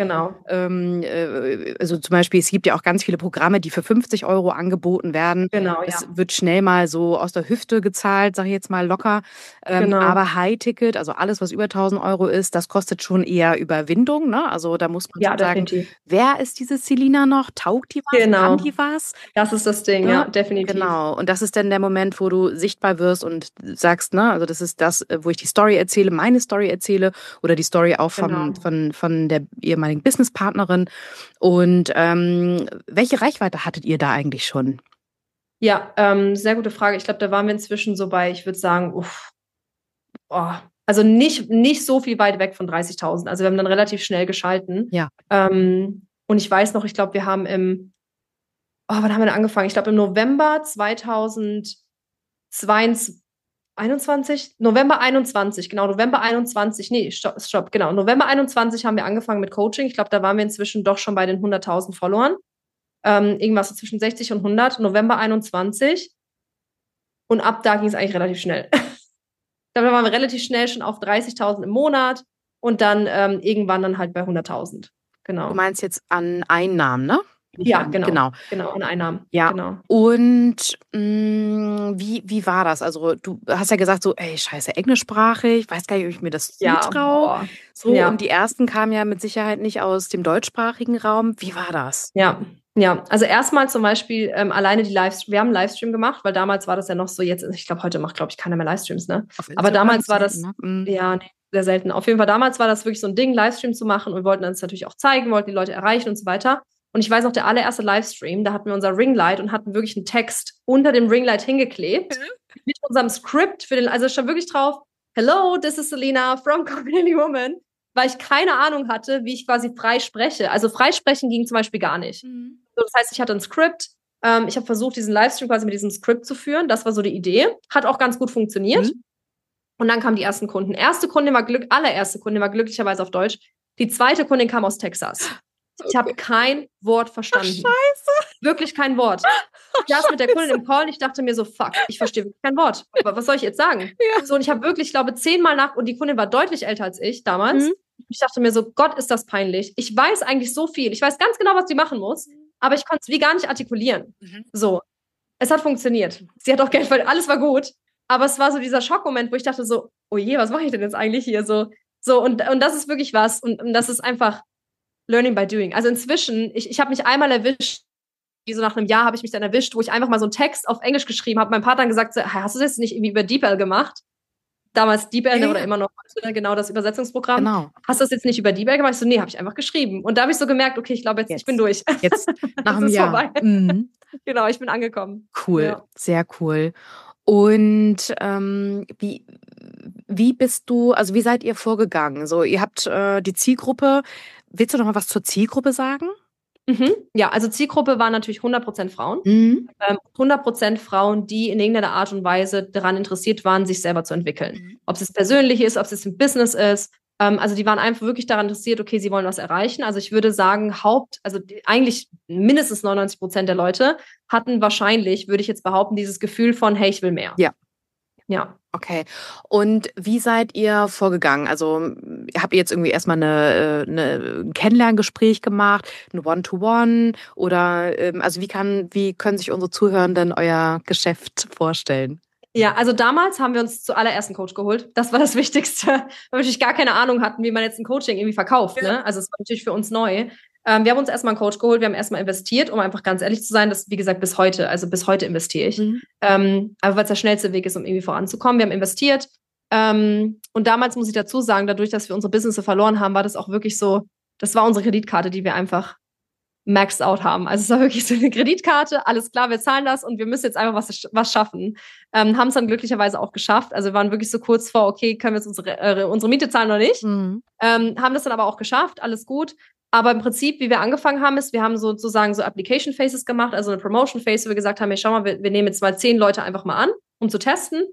also zum Beispiel, es gibt ja auch ganz viele Programme, die für 50 Euro angeboten werden. Genau, es wird schnell mal so aus der Hüfte gezahlt, sage ich jetzt mal locker. Aber High-Ticket, also alles, was über 1.000 Euro ist, das kostet schon eher Überwindung, ne? Also da muss man sagen, wer ist diese Selina noch? Taugt die was? Kann die was? Das ist das Ding, ja, definitiv. Genau, und das ist dann der Moment, wo du sichtbar wirst und sagst, ne, also das ist das, wo ich die Story erzähle, meine Story erzähle oder die Story auch von der ehemaligen Businesspartnerin. Und welche Reichweite hattet ihr da eigentlich schon? Ja, sehr gute Frage. Ich glaube, da waren wir inzwischen so bei, ich würde sagen, also nicht so viel weit weg von 30.000. Also wir haben dann relativ schnell geschalten. Ja. Und ich weiß noch, ich glaube, wir haben wann haben wir denn angefangen? Ich glaube, im November 2021, November 21, genau, November 21, genau, November 21 haben wir angefangen mit Coaching. Ich glaube, da waren wir inzwischen doch schon bei den 100.000 Followern. Irgendwas so zwischen 60 und 100, November 21. Und ab da ging es eigentlich relativ schnell. Ich glaube, da waren wir relativ schnell schon auf 30.000 im Monat und dann irgendwann dann halt bei 100.000. Genau. Du meinst jetzt an Einnahmen, ne? Ja, genau, an Einnahmen. Ja, genau. Und wie war das? Also du hast ja gesagt so, ey, scheiße, englischsprachig, ich weiß gar nicht, ob ich mir das zutraue. Und die ersten kamen ja mit Sicherheit nicht aus dem deutschsprachigen Raum. Wie war das? Ja, also erstmal zum Beispiel alleine wir haben einen Livestream gemacht, weil damals war das ja noch so, jetzt, ich glaube, heute macht, glaube ich, keiner mehr Livestreams, ne? Aber damals war das, sehr selten. Auf jeden Fall, damals war das wirklich so ein Ding, Livestream zu machen und wir wollten uns natürlich auch zeigen, wollten die Leute erreichen und so weiter. Und ich weiß noch, der allererste Livestream, da hatten wir unser Ringlight und hatten wirklich einen Text unter dem Ringlight hingeklebt. Mit unserem Skript also stand wirklich drauf, Hello, this is Selena from Confidently Woman, weil ich keine Ahnung hatte, wie ich quasi frei spreche. Also frei sprechen ging zum Beispiel gar nicht. So, das heißt, ich hatte ein Skript. Ich habe versucht, diesen Livestream quasi mit diesem Skript zu führen. Das war so die Idee. Hat auch ganz gut funktioniert. Und dann kamen die ersten Kunden. Allererste Kunde war glücklicherweise auf Deutsch. Die zweite Kundin kam aus Texas. Ich habe kein Wort verstanden. Scheiße. Wirklich kein Wort. Ich saß mit der Kundin im Call und ich dachte mir so, fuck, ich verstehe wirklich kein Wort. Aber was soll ich jetzt sagen? Ja. So, und ich habe wirklich, ich glaube, 10-mal und die Kundin war deutlich älter als ich damals. Ich dachte mir so, Gott, ist das peinlich. Ich weiß eigentlich so viel. Ich weiß ganz genau, was sie machen muss, aber ich konnte es wie gar nicht artikulieren. So. Es hat funktioniert. Sie hat auch Geld, weil alles war gut. Aber es war so dieser Schockmoment, wo ich dachte so, oh je, was mache ich denn jetzt eigentlich hier? So, und das ist wirklich was. Und das ist einfach Learning by Doing. Also inzwischen, ich habe mich einmal erwischt, wie so nach einem Jahr habe ich mich dann erwischt, wo ich einfach mal so einen Text auf Englisch geschrieben habe. Mein Partner gesagt, hast du das jetzt nicht irgendwie über DeepL gemacht? Damals DeepL oder immer noch genau das Übersetzungsprogramm. Genau. Hast du das jetzt nicht über DeepL gemacht? Ich so, nee, habe ich einfach geschrieben. Und da habe ich so gemerkt, okay, ich glaube jetzt, ich bin durch. Jetzt nach einem Jahr. Genau, ich bin angekommen. Cool, sehr cool. Und wie bist du, also wie seid ihr vorgegangen? So, ihr habt die Zielgruppe. Willst du noch mal was zur Zielgruppe sagen? Ja, also Zielgruppe waren natürlich 100% Frauen. 100% Frauen, die in irgendeiner Art und Weise daran interessiert waren, sich selber zu entwickeln. Ob es jetzt persönlich ist, ob es jetzt im Business ist. Also die waren einfach wirklich daran interessiert, okay, sie wollen was erreichen. Also ich würde sagen, eigentlich mindestens 99% der Leute hatten wahrscheinlich, würde ich jetzt behaupten, dieses Gefühl von, hey, ich will mehr. Ja. Okay. Und wie seid ihr vorgegangen? Also habt ihr jetzt irgendwie erstmal ein Kennenlerngespräch gemacht, ein One-to-One oder also wie können sich unsere Zuhörenden euer Geschäft vorstellen? Ja, also damals haben wir uns zuallererst einen Coach geholt. Das war das Wichtigste, weil wir natürlich gar keine Ahnung hatten, wie man jetzt ein Coaching irgendwie verkauft. Ne? Also es war natürlich für uns neu. Wir haben uns erstmal einen Coach geholt, wir haben erstmal investiert, um einfach ganz ehrlich zu sein, das, wie gesagt, bis heute investiere ich. Aber weil es der schnellste Weg ist, um irgendwie voranzukommen. Wir haben investiert. Und damals muss ich dazu sagen, dadurch, dass wir unsere Businesses verloren haben, war das auch wirklich so, das war unsere Kreditkarte, die wir einfach maxed out haben. Also es war wirklich so eine Kreditkarte, alles klar, wir zahlen das und wir müssen jetzt einfach was schaffen. Haben es dann glücklicherweise auch geschafft. Also wir waren wirklich so kurz vor, okay, können wir jetzt unsere Miete zahlen oder nicht? Haben das dann aber auch geschafft, alles gut. Aber im Prinzip, wie wir angefangen haben, ist, wir haben sozusagen so Application Phases gemacht, also eine Promotion Phase, wo wir gesagt haben, hey, schau mal, wir nehmen jetzt mal 10 Leute einfach mal an, um zu testen.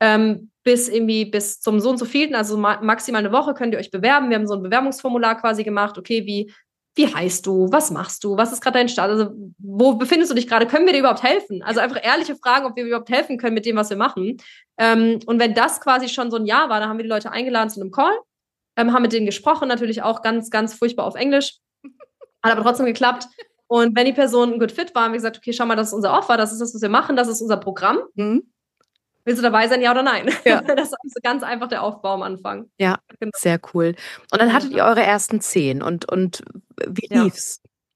Bis zum so und so vielten, also maximal eine Woche könnt ihr euch bewerben. Wir haben so ein Bewerbungsformular quasi gemacht. Okay, wie heißt du? Was machst du? Was ist gerade dein Start? Also, wo befindest du dich gerade? Können wir dir überhaupt helfen? Also einfach ehrliche Fragen, ob wir überhaupt helfen können mit dem, was wir machen. Und wenn das quasi schon so ein Jahr war, dann haben wir die Leute eingeladen zu einem Call, haben mit denen gesprochen, natürlich auch ganz, ganz furchtbar auf Englisch. Hat aber trotzdem geklappt. Und wenn die Person ein good fit war, haben wir gesagt, okay, schau mal, das ist unser Offer, das ist das, was wir machen, das ist unser Programm. Willst du dabei sein, ja oder nein? Ja. Das ist so ganz einfach der Aufbau am Anfang. Ja, genau. Sehr cool. Und dann hattet ihr eure ersten 10 und wie lief's?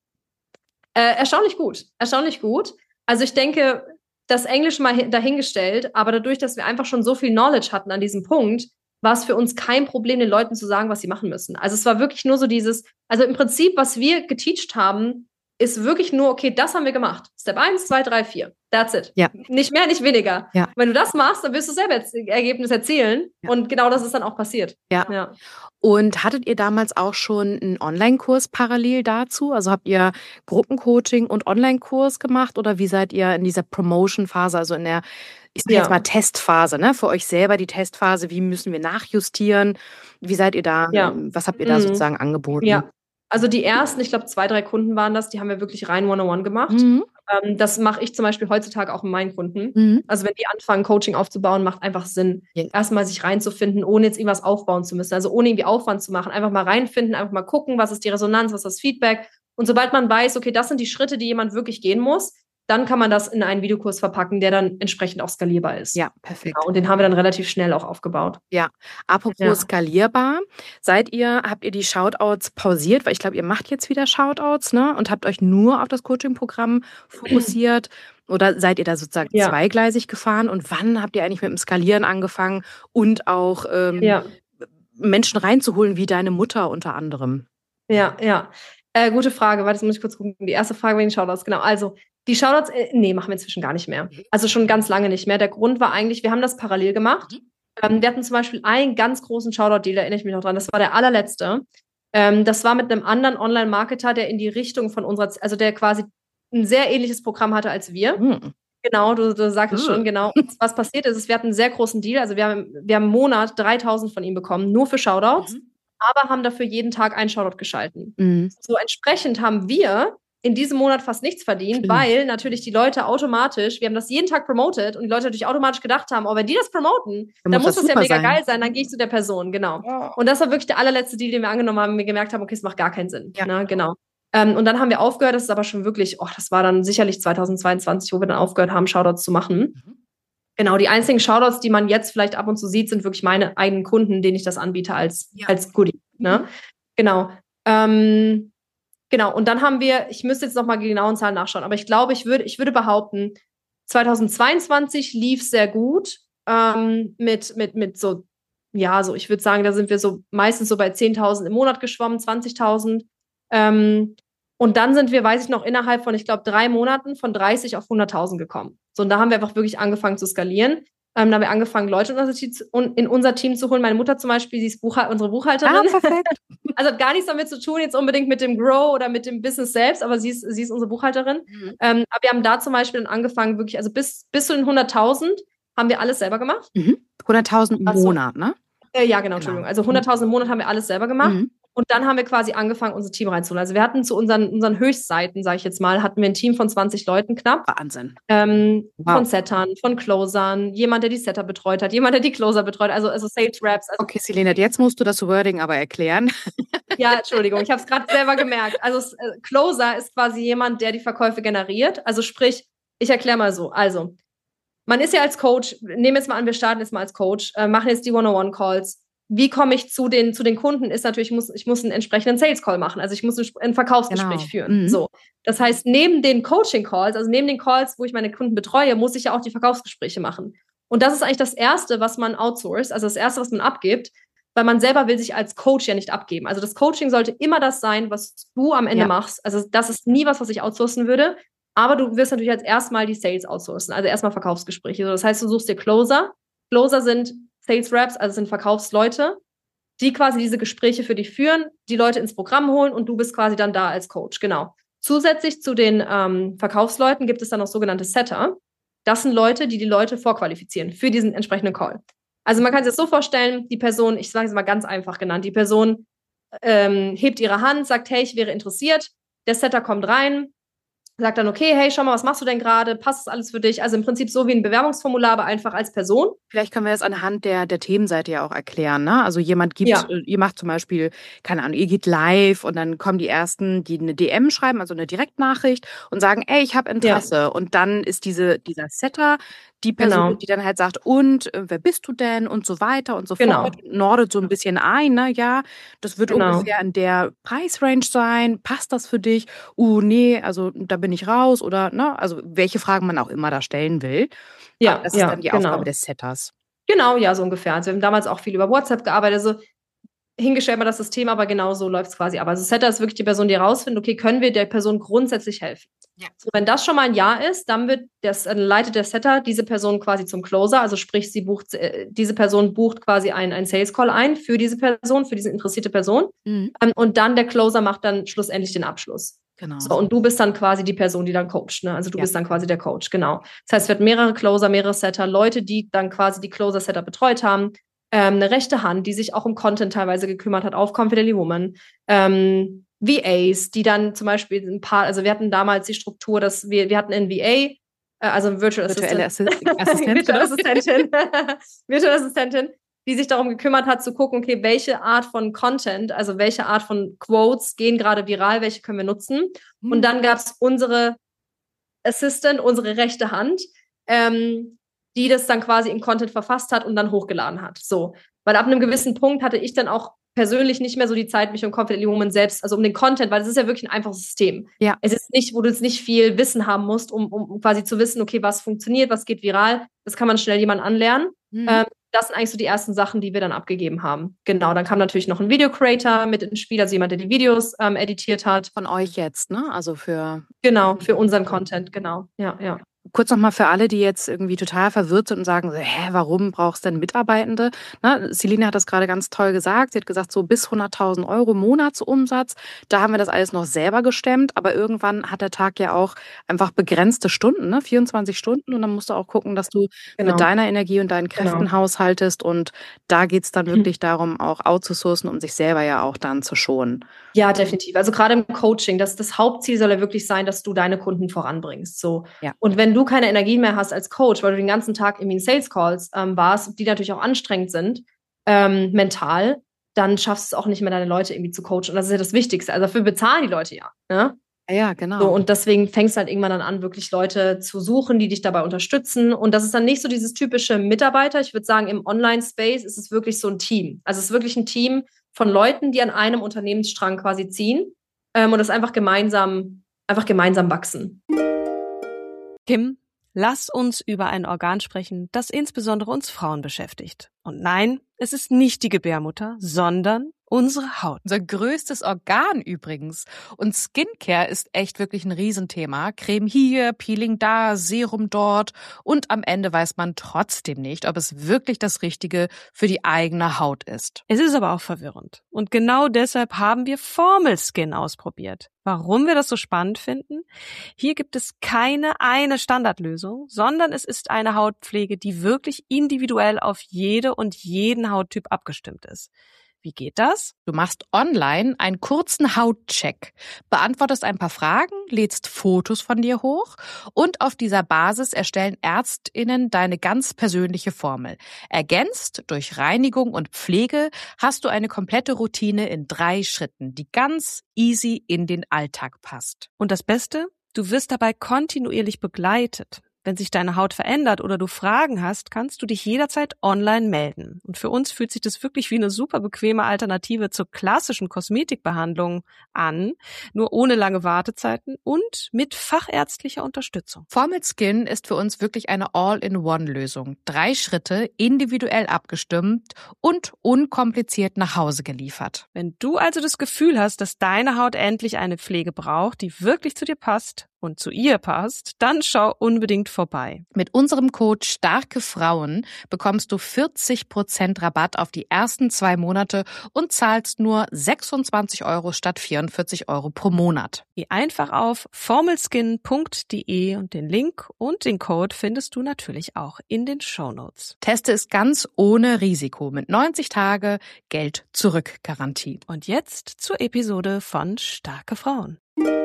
Erstaunlich gut. Also ich denke, das Englisch mal dahingestellt, aber dadurch, dass wir einfach schon so viel Knowledge hatten an diesem Punkt, war es für uns kein Problem, den Leuten zu sagen, was sie machen müssen. Also es war wirklich nur so also im Prinzip, was wir geteacht haben, ist wirklich nur, okay, das haben wir gemacht. Step 1, 2, 3, 4. That's it. Ja. Nicht mehr, nicht weniger. Ja. Wenn du das machst, dann wirst du selber Ergebnis erzielen. Ja. Und genau das ist dann auch passiert. Ja. Und hattet ihr damals auch schon einen Online-Kurs parallel dazu? Also habt ihr Gruppencoaching und Online-Kurs gemacht? Oder wie seid ihr in dieser Promotion-Phase, also in der, ich sag jetzt mal Testphase, ne? Für euch selber die Testphase, wie müssen wir nachjustieren? Wie seid ihr da? Was habt ihr da sozusagen angeboten? Ja. Also die ersten, ich glaube 2, 3 Kunden waren das, die haben wir wirklich rein One-on-One gemacht. Das mache ich zum Beispiel heutzutage auch mit meinen Kunden. Also wenn die anfangen, Coaching aufzubauen, macht einfach Sinn, erstmal sich reinzufinden, ohne jetzt irgendwas aufbauen zu müssen. Also ohne irgendwie Aufwand zu machen. Einfach mal reinfinden, einfach mal gucken, was ist die Resonanz, was ist das Feedback. Und sobald man weiß, okay, das sind die Schritte, die jemand wirklich gehen muss, dann kann man das in einen Videokurs verpacken, der dann entsprechend auch skalierbar ist. Ja, perfekt. Genau, und den haben wir dann relativ schnell auch aufgebaut. Ja, apropos skalierbar, habt ihr die Shoutouts pausiert? Weil ich glaube, ihr macht jetzt wieder Shoutouts, ne? Und habt euch nur auf das Coaching-Programm fokussiert? Oder seid ihr da sozusagen zweigleisig gefahren? Und wann habt ihr eigentlich mit dem Skalieren angefangen und auch Menschen reinzuholen, wie deine Mutter unter anderem? Ja. Gute Frage. Warte, das muss ich kurz gucken. Die erste Frage wegen den Shoutouts. Genau. Also, die Shoutouts, nee, machen wir inzwischen gar nicht mehr. Also schon ganz lange nicht mehr. Der Grund war eigentlich, wir haben das parallel gemacht. Wir hatten zum Beispiel einen ganz großen Shoutout-Deal, da erinnere ich mich noch dran. Das war der allerletzte. Das war mit einem anderen Online-Marketer, der in die Richtung von also der quasi ein sehr ähnliches Programm hatte als wir. Genau, du sagst es schon, genau. Was passiert ist, wir hatten einen sehr großen Deal. Also wir haben im Monat 3.000 von ihm bekommen, nur für Shoutouts, aber haben dafür jeden Tag einen Shoutout geschalten. So entsprechend haben wir in diesem Monat fast nichts verdient, weil natürlich die Leute automatisch, wir haben das jeden Tag promotet und die Leute natürlich automatisch gedacht haben, oh, wenn die das promoten, dann muss das ja mega geil sein, dann gehe ich zu der Person, genau. Ja. Und das war wirklich der allerletzte Deal, den wir angenommen haben, und wir gemerkt haben, okay, es macht gar keinen Sinn. Ja. Ne? Genau. Und dann haben wir aufgehört, das ist aber schon wirklich, das war dann sicherlich 2022, wo wir dann aufgehört haben, Shoutouts zu machen. Genau, die einzigen Shoutouts, die man jetzt vielleicht ab und zu sieht, sind wirklich meine eigenen Kunden, denen ich das anbiete als Goodie. Ne? Genau. Genau, und dann haben wir, ich müsste jetzt nochmal die genauen Zahlen nachschauen, aber ich glaube, ich würde behaupten, 2022 lief sehr gut mit so, so, ich würde sagen, da sind wir so meistens so bei 10.000 im Monat geschwommen, 20.000. Und dann sind wir, weiß ich noch, innerhalb von, ich glaube, 3 Monaten von 30 auf 100.000 gekommen. So, und da haben wir einfach wirklich angefangen zu skalieren. Da haben wir angefangen, Leute in unser Team zu holen. Meine Mutter zum Beispiel, sie ist unsere Buchhalterin. Perfekt. Also hat gar nichts damit zu tun, jetzt unbedingt mit dem Grow oder mit dem Business selbst, aber sie ist unsere Buchhalterin. Aber wir haben da zum Beispiel dann angefangen, wirklich, also bis zu den 100.000 haben wir alles selber gemacht. 100.000 im Monat, ne? Ja, genau, Entschuldigung. Also 100.000 im Monat haben wir alles selber gemacht. Und dann haben wir quasi angefangen, unser Team reinzuholen. Also wir hatten zu unseren Höchstseiten, sage ich jetzt mal, hatten wir ein Team von 20 Leuten knapp. Wahnsinn. Von Settern, von Closern, jemand, der die Setter betreut hat, jemand, der die Closer betreut, also Sales Reps. Also okay, Selena, jetzt musst du das Wording aber erklären. Ja, Entschuldigung, ich habe es gerade selber gemerkt. Also Closer ist quasi jemand, der die Verkäufe generiert. Also sprich, ich erkläre mal so. Also, man ist ja als Coach, nehmen jetzt mal an, wir starten jetzt mal als Coach, machen jetzt die One-on-One-Calls. Wie komme ich zu den Kunden, ist natürlich, ich muss einen entsprechenden Sales-Call machen. Also ich muss ein Verkaufsgespräch führen. So. Das heißt, neben den Coaching-Calls, also neben den Calls, wo ich meine Kunden betreue, muss ich ja auch die Verkaufsgespräche machen. Und das ist eigentlich das Erste, was man outsourced, also das Erste, was man abgibt, weil man selber will sich als Coach ja nicht abgeben. Also das Coaching sollte immer das sein, was du am Ende machst. Also das ist nie was ich outsourcen würde. Aber du wirst natürlich als erstmal die Sales outsourcen, also erstmal Verkaufsgespräche. Das heißt, du suchst dir Closer. Closer sind Sales Reps, also sind Verkaufsleute, die quasi diese Gespräche für dich führen, die Leute ins Programm holen und du bist quasi dann da als Coach, genau. Zusätzlich zu den Verkaufsleuten gibt es dann noch sogenannte Setter. Das sind Leute, die Leute vorqualifizieren für diesen entsprechenden Call. Also man kann sich das so vorstellen, die Person, ich sage es mal ganz einfach genannt, die Person hebt ihre Hand, sagt, hey, ich wäre interessiert, der Setter kommt rein, sagt dann, okay, hey, schau mal, was machst du denn gerade? Passt das alles für dich? Also im Prinzip so wie ein Bewerbungsformular, aber einfach als Person. Vielleicht können wir das anhand der Themenseite ja auch erklären, ne? Also jemand ihr macht zum Beispiel, keine Ahnung, ihr geht live und dann kommen die Ersten, die eine DM schreiben, also eine Direktnachricht und sagen, ey, ich habe Interesse. Ja. Und dann ist dieser Setter die Person, die dann halt sagt, und wer bist du denn? Und so weiter und so fort. Nordet so ein bisschen ein, ne? Ja, das wird ungefähr in der Preisrange sein. Passt das für dich? Nee, also da bin ich raus oder, ne? Also welche Fragen man auch immer da stellen will. Ja, aber das ist dann die Aufgabe des Setters. Genau, ja, so ungefähr. Also wir haben damals auch viel über WhatsApp gearbeitet, also hingestellt mal das System, aber genau so läuft es quasi ab. Also Setter ist wirklich die Person, die herausfindet, okay, können wir der Person grundsätzlich helfen? Ja. So, wenn das schon mal ein Ja ist, dann leitet der Setter diese Person quasi zum Closer, also sprich, diese Person bucht quasi einen Sales Call ein für diese Person, für diese interessierte Person. Und dann der Closer macht dann schlussendlich den Abschluss. Genau. So, und du bist dann quasi die Person, die dann coacht, ne? Also du bist dann quasi der Coach, genau. Das heißt, es wird mehrere Closer, mehrere Setter, Leute, die dann quasi die Closer-Setter betreut haben, eine rechte Hand, die sich auch um Content teilweise gekümmert hat, auf Confidently Woman, VAs, die dann zum Beispiel also wir hatten damals die Struktur, dass wir hatten einen VA, also Virtual Assistentin, die sich darum gekümmert hat, zu gucken, okay, welche Art von Content, also welche Art von Quotes gehen gerade viral, welche können wir nutzen. Und dann gab es unsere Assistant, unsere rechte Hand, die das dann quasi in Content verfasst hat und dann hochgeladen hat. So, weil ab einem gewissen Punkt hatte ich dann auch persönlich nicht mehr so die Zeit, mich um Confidently Woman selbst, also um den Content, weil das ist ja wirklich ein einfaches System. Ja. Es ist nicht, wo du jetzt nicht viel Wissen haben musst, um quasi zu wissen, okay, was funktioniert, was geht viral, das kann man schnell jemand anlernen. Das sind eigentlich so die ersten Sachen, die wir dann abgegeben haben. Genau, dann kam natürlich noch ein Video-Creator mit ins Spiel, also jemand, der die Videos editiert hat. Von euch jetzt, ne? Also für unseren Content, genau. Ja. kurz nochmal für alle, die jetzt irgendwie total verwirrt sind und sagen, so, warum brauchst du denn Mitarbeitende? Ne? Celine hat das gerade ganz toll gesagt. Sie hat gesagt, so bis 100.000 Euro Monatsumsatz. Da haben wir das alles noch selber gestemmt. Aber irgendwann hat der Tag ja auch einfach begrenzte Stunden, ne? 24 Stunden. Und dann musst du auch gucken, dass du mit deiner Energie und deinen Kräften haushaltest. Und da geht es dann wirklich darum, auch outzusourcen, um sich selber ja auch dann zu schonen. Ja, definitiv. Also gerade im Coaching, das Hauptziel soll ja wirklich sein, dass du deine Kunden voranbringst. So. Ja. Und wenn du keine Energie mehr hast als Coach, weil du den ganzen Tag irgendwie in Sales Calls warst, die natürlich auch anstrengend sind, mental, dann schaffst du es auch nicht mehr, deine Leute irgendwie zu coachen. Und das ist ja das Wichtigste. Also dafür bezahlen die Leute ja. Ne? Ja, genau. So, und deswegen fängst du halt irgendwann dann an, wirklich Leute zu suchen, die dich dabei unterstützen. Und das ist dann nicht so dieses typische Mitarbeiter. Ich würde sagen, im Online-Space ist es wirklich so ein Team. Also es ist wirklich ein Team von Leuten, die an einem Unternehmensstrang quasi ziehen und das einfach gemeinsam wachsen. Kim, lass uns über ein Organ sprechen, das insbesondere uns Frauen beschäftigt. Und nein, es ist nicht die Gebärmutter, sondern unsere Haut. Unser größtes Organ übrigens. Und Skincare ist echt wirklich ein Riesenthema. Creme hier, Peeling da, Serum dort. Und am Ende weiß man trotzdem nicht, ob es wirklich das Richtige für die eigene Haut ist. Es ist aber auch verwirrend. Und genau deshalb haben wir Formel Skin ausprobiert. Warum wir das so spannend finden? Hier gibt es keine eine Standardlösung, sondern es ist eine Hautpflege, die wirklich individuell auf jede und jeden Hauttyp abgestimmt ist. Wie geht das? Du machst online einen kurzen Hautcheck, beantwortest ein paar Fragen, lädst Fotos von dir hoch und auf dieser Basis erstellen ÄrztInnen deine ganz persönliche Formel. Ergänzt durch Reinigung und Pflege hast du eine komplette Routine in 3 Schritten, die ganz easy in den Alltag passt. Und das Beste? Du wirst dabei kontinuierlich begleitet. Wenn sich deine Haut verändert oder du Fragen hast, kannst du dich jederzeit online melden. Und für uns fühlt sich das wirklich wie eine super bequeme Alternative zur klassischen Kosmetikbehandlung an, nur ohne lange Wartezeiten und mit fachärztlicher Unterstützung. Formel Skin ist für uns wirklich eine All-in-One-Lösung. 3 Schritte, individuell abgestimmt und unkompliziert nach Hause geliefert. Wenn du also das Gefühl hast, dass deine Haut endlich eine Pflege braucht, die wirklich zu dir passt und zu ihr passt, dann schau unbedingt vorbei. Mit unserem Code Starke Frauen bekommst du 40% Rabatt auf die ersten 2 Monate und zahlst nur 26 € statt 44 € pro Monat. Geh einfach auf formelskin.de und den Link und den Code findest du natürlich auch in den Shownotes. Teste es ganz ohne Risiko mit 90 Tage Geld-Zurück-Garantie. Und jetzt zur Episode von Starke Frauen.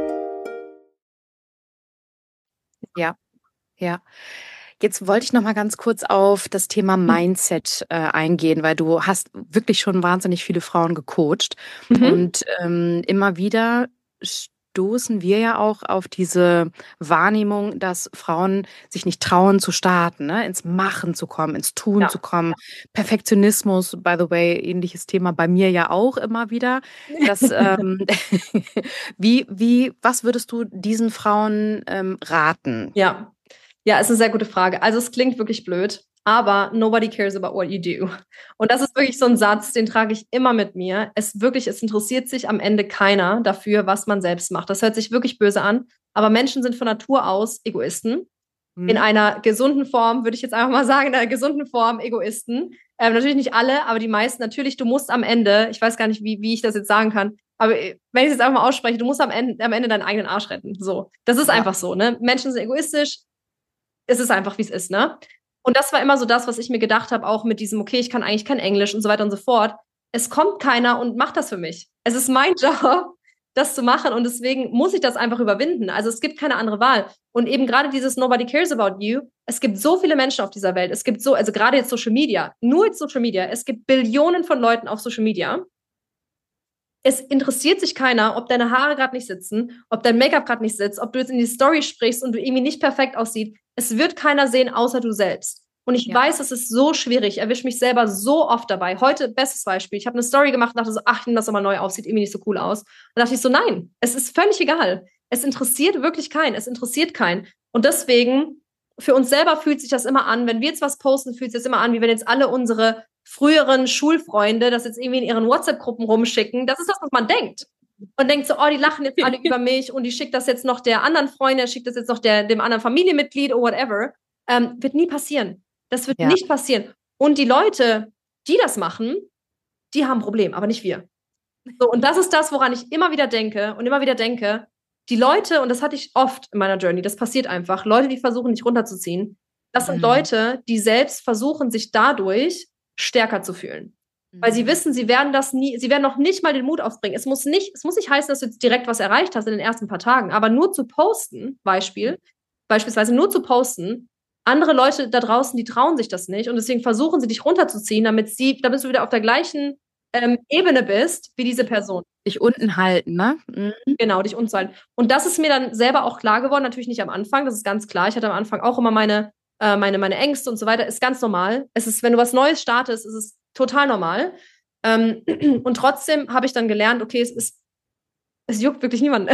Ja. Jetzt wollte ich noch mal ganz kurz auf das Thema Mindset eingehen, weil du hast wirklich schon wahnsinnig viele Frauen gecoacht. Und immer wieder stoßen wir ja auch auf diese Wahrnehmung, dass Frauen sich nicht trauen zu starten, ne? Ins Machen zu kommen, ins Tun zu kommen. Perfektionismus, by the way, ähnliches Thema bei mir ja auch immer wieder. Das, was würdest du diesen Frauen raten? Ja, ist eine sehr gute Frage. Also es klingt wirklich blöd, aber nobody cares about what you do. Und das ist wirklich so ein Satz, den trage ich immer mit mir. Es interessiert sich am Ende keiner dafür, was man selbst macht. Das hört sich wirklich böse an, aber Menschen sind von Natur aus Egoisten. In einer gesunden Form, würde ich jetzt einfach mal sagen, in einer gesunden Form Egoisten. Natürlich nicht alle, aber die meisten. Natürlich, du musst am Ende, ich weiß gar nicht, wie ich das jetzt sagen kann, aber wenn ich es jetzt einfach mal ausspreche, du musst am Ende deinen eigenen Arsch retten. So, das ist einfach so, ne? Menschen sind egoistisch. Es ist einfach, wie es ist, ne? Und das war immer so das, was ich mir gedacht habe, auch mit diesem, okay, ich kann eigentlich kein Englisch und so weiter und so fort. Es kommt keiner und macht das für mich. Es ist mein Job, das zu machen und deswegen muss ich das einfach überwinden. Also es gibt keine andere Wahl. Und eben gerade dieses Nobody cares about you. Es gibt so viele Menschen auf dieser Welt. Es gibt also gerade jetzt Social Media, nur jetzt Social Media. Es gibt Billionen von Leuten auf Social Media. Es interessiert sich keiner, ob deine Haare gerade nicht sitzen, ob dein Make-up gerade nicht sitzt, ob du jetzt in die Story sprichst und du irgendwie nicht perfekt aussiehst. Es wird keiner sehen, außer du selbst. Und ich weiß, es ist so schwierig. Ich erwische mich selber so oft dabei. Heute, bestes Beispiel. Ich habe eine Story gemacht und dachte so, ach, wenn das nochmal neu aussieht, irgendwie nicht so cool aus. Und dachte ich so, nein, es ist völlig egal. Es interessiert wirklich keinen. Es interessiert keinen. Und deswegen für uns selber fühlt sich das immer an, wenn wir jetzt was posten, fühlt sich das immer an, wie wenn jetzt alle unsere früheren Schulfreunde das jetzt irgendwie in ihren WhatsApp-Gruppen rumschicken. Das ist das, was man denkt. Und denkt so, oh, die lachen jetzt alle über mich und die schickt das jetzt noch der anderen Freundin, der schickt das jetzt noch dem anderen Familienmitglied oder whatever. Wird nie passieren. Das wird nicht passieren. Und die Leute, die das machen, die haben ein Problem, aber nicht wir. So, und das ist das, woran ich immer wieder denke und immer wieder denke, die Leute, und das hatte ich oft in meiner Journey, das passiert einfach, Leute, die versuchen, dich runterzuziehen, das sind Leute, die selbst versuchen, sich dadurch stärker zu fühlen. Weil sie wissen, sie werden noch nicht mal den Mut aufbringen. Es muss nicht heißen, dass du jetzt direkt was erreicht hast in den ersten paar Tagen, aber nur zu posten, beispielsweise nur zu posten, andere Leute da draußen, die trauen sich das nicht und deswegen versuchen sie, dich runterzuziehen, damit du wieder auf der gleichen Ebene bist wie diese Person. Dich unten halten, ne? Genau, dich unten halten. Und das ist mir dann selber auch klar geworden, natürlich nicht am Anfang, das ist ganz klar. Ich hatte am Anfang auch immer meine Ängste und so weiter, ist ganz normal. Wenn du was Neues startest, ist es total normal. Und trotzdem habe ich dann gelernt, okay, es juckt wirklich niemanden.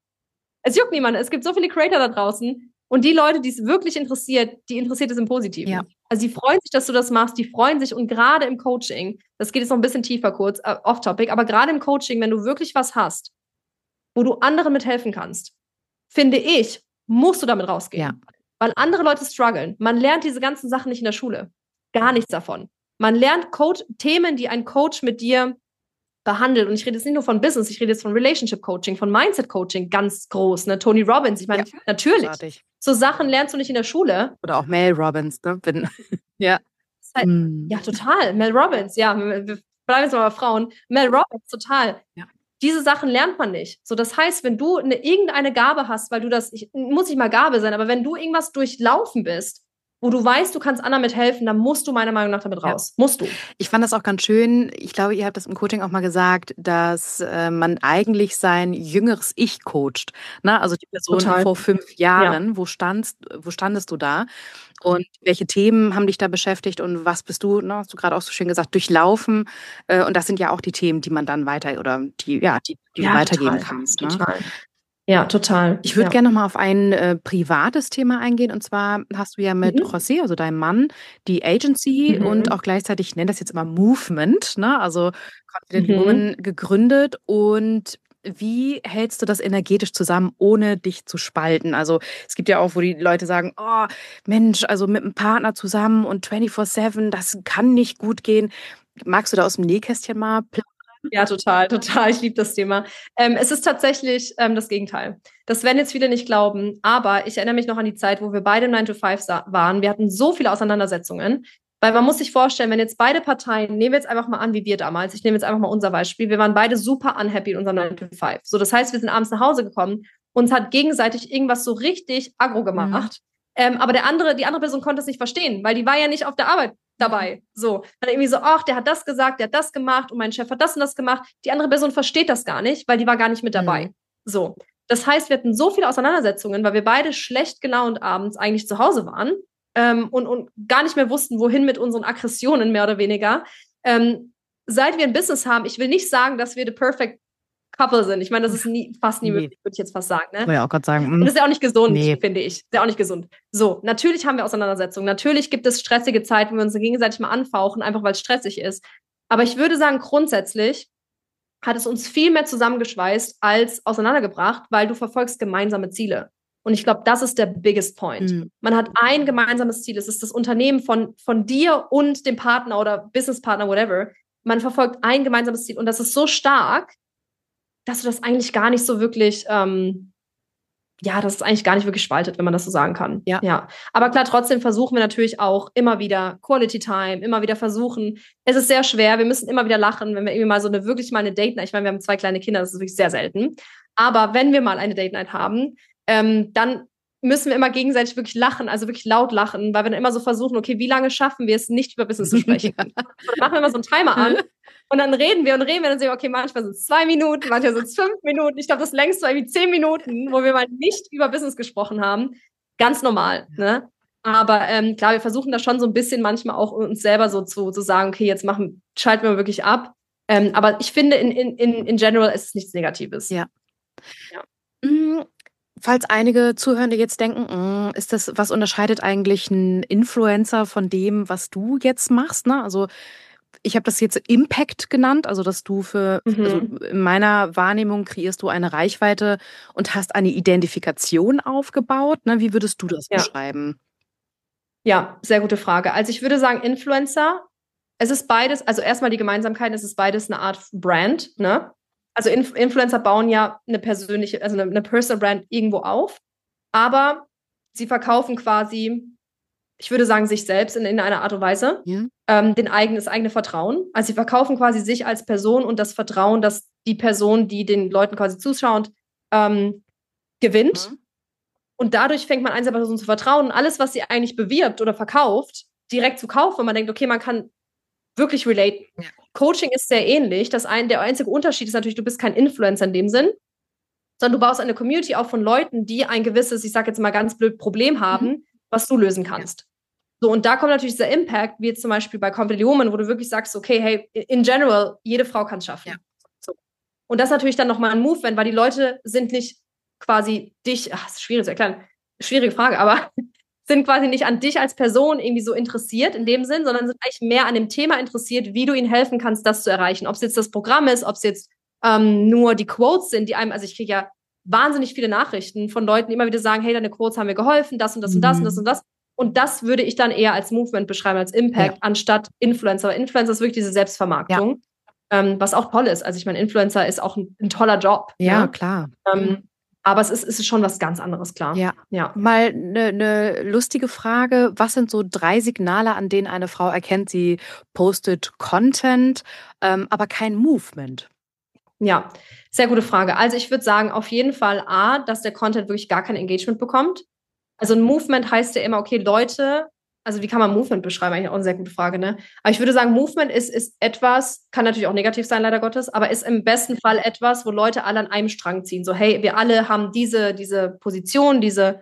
Es juckt niemanden. Es gibt so viele Creator da draußen und die Leute, die es wirklich interessiert, die interessiert es im Positiven. Ja. Also die freuen sich, dass du das machst, die freuen sich und gerade im Coaching, das geht jetzt noch ein bisschen tiefer kurz, off-topic, aber gerade im Coaching, wenn du wirklich was hast, wo du anderen mithelfen kannst, finde ich, musst du damit rausgehen. Ja. Weil andere Leute strugglen. Man lernt diese ganzen Sachen nicht in der Schule. Gar nichts davon. Man lernt Themen, die ein Coach mit dir behandelt. Und ich rede jetzt nicht nur von Business, ich rede jetzt von Relationship Coaching, von Mindset Coaching, ganz groß. Ne? Tony Robbins, ich meine, natürlich. Großartig. So Sachen lernst du nicht in der Schule. Oder auch Mel Robbins, ne? Ja, total. Mel Robbins, ja. Wir bleiben jetzt mal bei Frauen. Mel Robbins, total. Ja. Diese Sachen lernt man nicht. So, das heißt, wenn du irgendeine Gabe hast, weil du muss nicht mal Gabe sein, aber wenn du irgendwas durchlaufen bist, wo du weißt, du kannst anderen mithelfen, dann musst du meiner Meinung nach damit raus. Musst du. Ich fand das auch ganz schön. Ich glaube, ihr habt das im Coaching auch mal gesagt, dass man eigentlich sein jüngeres Ich coacht. Ne? Also die Person vor 5 Jahren, wo standest du da? Und welche Themen haben dich da beschäftigt und was bist du, ne, hast du gerade auch so schön gesagt, durchlaufen? Und das sind ja auch die Themen, die man dann du weitergeben kannst. Ne? Total. Ja, total. Ich würde gerne noch mal auf ein privates Thema eingehen. Und zwar hast du ja mit José, also deinem Mann, die Agency und auch gleichzeitig, ich nenne das jetzt immer Movement, ne? Also Confident Woman gegründet. Und wie hältst du das energetisch zusammen, ohne dich zu spalten? Also es gibt ja auch, wo die Leute sagen, oh Mensch, also mit einem Partner zusammen und 24/7, das kann nicht gut gehen. Magst du da aus dem Nähkästchen mal plaudern? Ja, total. Ich liebe das Thema. Es ist tatsächlich das Gegenteil. Das werden jetzt viele nicht glauben, aber ich erinnere mich noch an die Zeit, wo wir beide 9-to-5 waren. Wir hatten so viele Auseinandersetzungen, weil man muss sich vorstellen, wenn jetzt beide Parteien, nehmen wir jetzt einfach mal an, wie wir damals, ich nehme jetzt einfach mal unser Beispiel, wir waren beide super unhappy in unserem 9-to-5. So, das heißt, wir sind abends nach Hause gekommen, uns hat gegenseitig irgendwas so richtig aggro gemacht, aber die andere Person konnte es nicht verstehen, weil die war ja nicht auf der Arbeit dabei. So, dann irgendwie so, ach, der hat das gesagt, der hat das gemacht und mein Chef hat das und das gemacht. Die andere Person versteht das gar nicht, weil die war gar nicht mit dabei. So, das heißt, wir hatten so viele Auseinandersetzungen, weil wir beide schlecht gelaunt abends eigentlich zu Hause waren und gar nicht mehr wussten, wohin mit unseren Aggressionen, mehr oder weniger. Seit wir ein Business haben, ich will nicht sagen, dass wir the perfect Couple sind. Ich meine, das ist fast nie möglich, würde ich jetzt fast sagen. Ne? Ich will ja auch gerade sagen. Und das ist ja auch nicht gesund, finde ich. Ist ja auch nicht gesund. So, natürlich haben wir Auseinandersetzungen. Natürlich gibt es stressige Zeiten, wo wir uns gegenseitig mal anfauchen, einfach weil es stressig ist. Aber ich würde sagen, grundsätzlich hat es uns viel mehr zusammengeschweißt als auseinandergebracht, weil du verfolgst gemeinsame Ziele. Und ich glaube, das ist der biggest point. Man hat ein gemeinsames Ziel. Es ist das Unternehmen von dir und dem Partner oder Businesspartner, whatever. Man verfolgt ein gemeinsames Ziel. Und das ist so stark, dass du das eigentlich gar nicht so wirklich, dass es eigentlich gar nicht wirklich spaltet, wenn man das so sagen kann. Ja. Aber klar, trotzdem versuchen wir natürlich auch immer wieder Quality Time, immer wieder versuchen. Es ist sehr schwer, wir müssen immer wieder lachen, wenn wir irgendwie mal wirklich mal eine Date Night, ich meine, wir haben 2 kleine Kinder, das ist wirklich sehr selten. Aber wenn wir mal eine Date Night haben, dann müssen wir immer gegenseitig wirklich lachen, also wirklich laut lachen, weil wir dann immer so versuchen, okay, wie lange schaffen wir es, nicht über Business zu sprechen? Dann machen wir immer so einen Timer an. Und dann reden wir und sehen, okay, manchmal sind es 2 Minuten, manchmal sind es 5 Minuten. Ich glaube, das längste war irgendwie 10 Minuten, wo wir mal nicht über Business gesprochen haben. Ganz normal, ne? Aber klar, wir versuchen da schon so ein bisschen manchmal auch uns selber so zu sagen, okay, jetzt schalten wir wirklich ab. Aber ich finde, in general ist es nichts Negatives. Ja. Falls einige Zuhörende jetzt denken, was unterscheidet eigentlich ein Influencer von dem, was du jetzt machst? Ne? Also ich habe das jetzt Impact genannt, also dass du also in meiner Wahrnehmung kreierst du eine Reichweite und hast eine Identifikation aufgebaut. Ne? Wie würdest du das beschreiben? Ja, sehr gute Frage. Also ich würde sagen, Influencer, es ist beides, also erstmal die Gemeinsamkeit, es ist beides eine Art Brand, ne? Also Influencer bauen ja eine persönliche, also eine Personal Brand irgendwo auf, aber sie verkaufen quasi, ich würde sagen, sich selbst in einer Art und Weise, das eigene Vertrauen. Also sie verkaufen quasi sich als Person und das Vertrauen, dass die Person, die den Leuten quasi zuschaut, gewinnt. Und dadurch fängt man an, der Person zu vertrauen und alles, was sie eigentlich bewirbt oder verkauft, direkt zu kaufen. Und man denkt, okay, man kann wirklich relaten. Ja. Coaching ist sehr ähnlich. Der einzige Unterschied ist natürlich, du bist kein Influencer in dem Sinn, sondern du baust eine Community auf von Leuten, die ein gewisses, ich sage jetzt mal ganz blöd, Problem haben, was du lösen kannst. Ja. So, und da kommt natürlich dieser Impact, wie jetzt zum Beispiel bei Confident Woman, wo du wirklich sagst, okay, hey, in general, jede Frau kann es schaffen. Ja. So. Und das ist natürlich dann nochmal ein Movement, weil die Leute sind nicht quasi dich, ist schwierig zu erklären, schwierige Frage, aber sind quasi nicht an dich als Person irgendwie so interessiert in dem Sinn, sondern sind eigentlich mehr an dem Thema interessiert, wie du ihnen helfen kannst, das zu erreichen. Ob es jetzt das Programm ist, ob es jetzt nur die Quotes sind, die einem, also ich kriege ja wahnsinnig viele Nachrichten von Leuten, die immer wieder sagen, hey, deine Quotes haben mir geholfen, das und das und das und das und das. Und das würde ich dann eher als Movement beschreiben, als Impact, anstatt Influencer. Weil Influencer ist wirklich diese Selbstvermarktung, was auch toll ist. Also ich meine, Influencer ist auch ein toller Job. Ja, ne? Klar. Aber es ist schon was ganz anderes, klar. Ja. Mal eine lustige Frage. Was sind so 3 Signale, an denen eine Frau erkennt, sie postet Content, aber kein Movement? Ja, sehr gute Frage. Also ich würde sagen, auf jeden Fall dass der Content wirklich gar kein Engagement bekommt. Also ein Movement heißt ja immer, okay, Leute, also wie kann man Movement beschreiben? Eigentlich auch eine sehr gute Frage, ne? Aber ich würde sagen, Movement ist etwas, kann natürlich auch negativ sein, leider Gottes, aber ist im besten Fall etwas, wo Leute alle an einem Strang ziehen. So, hey, wir alle haben diese Position, diese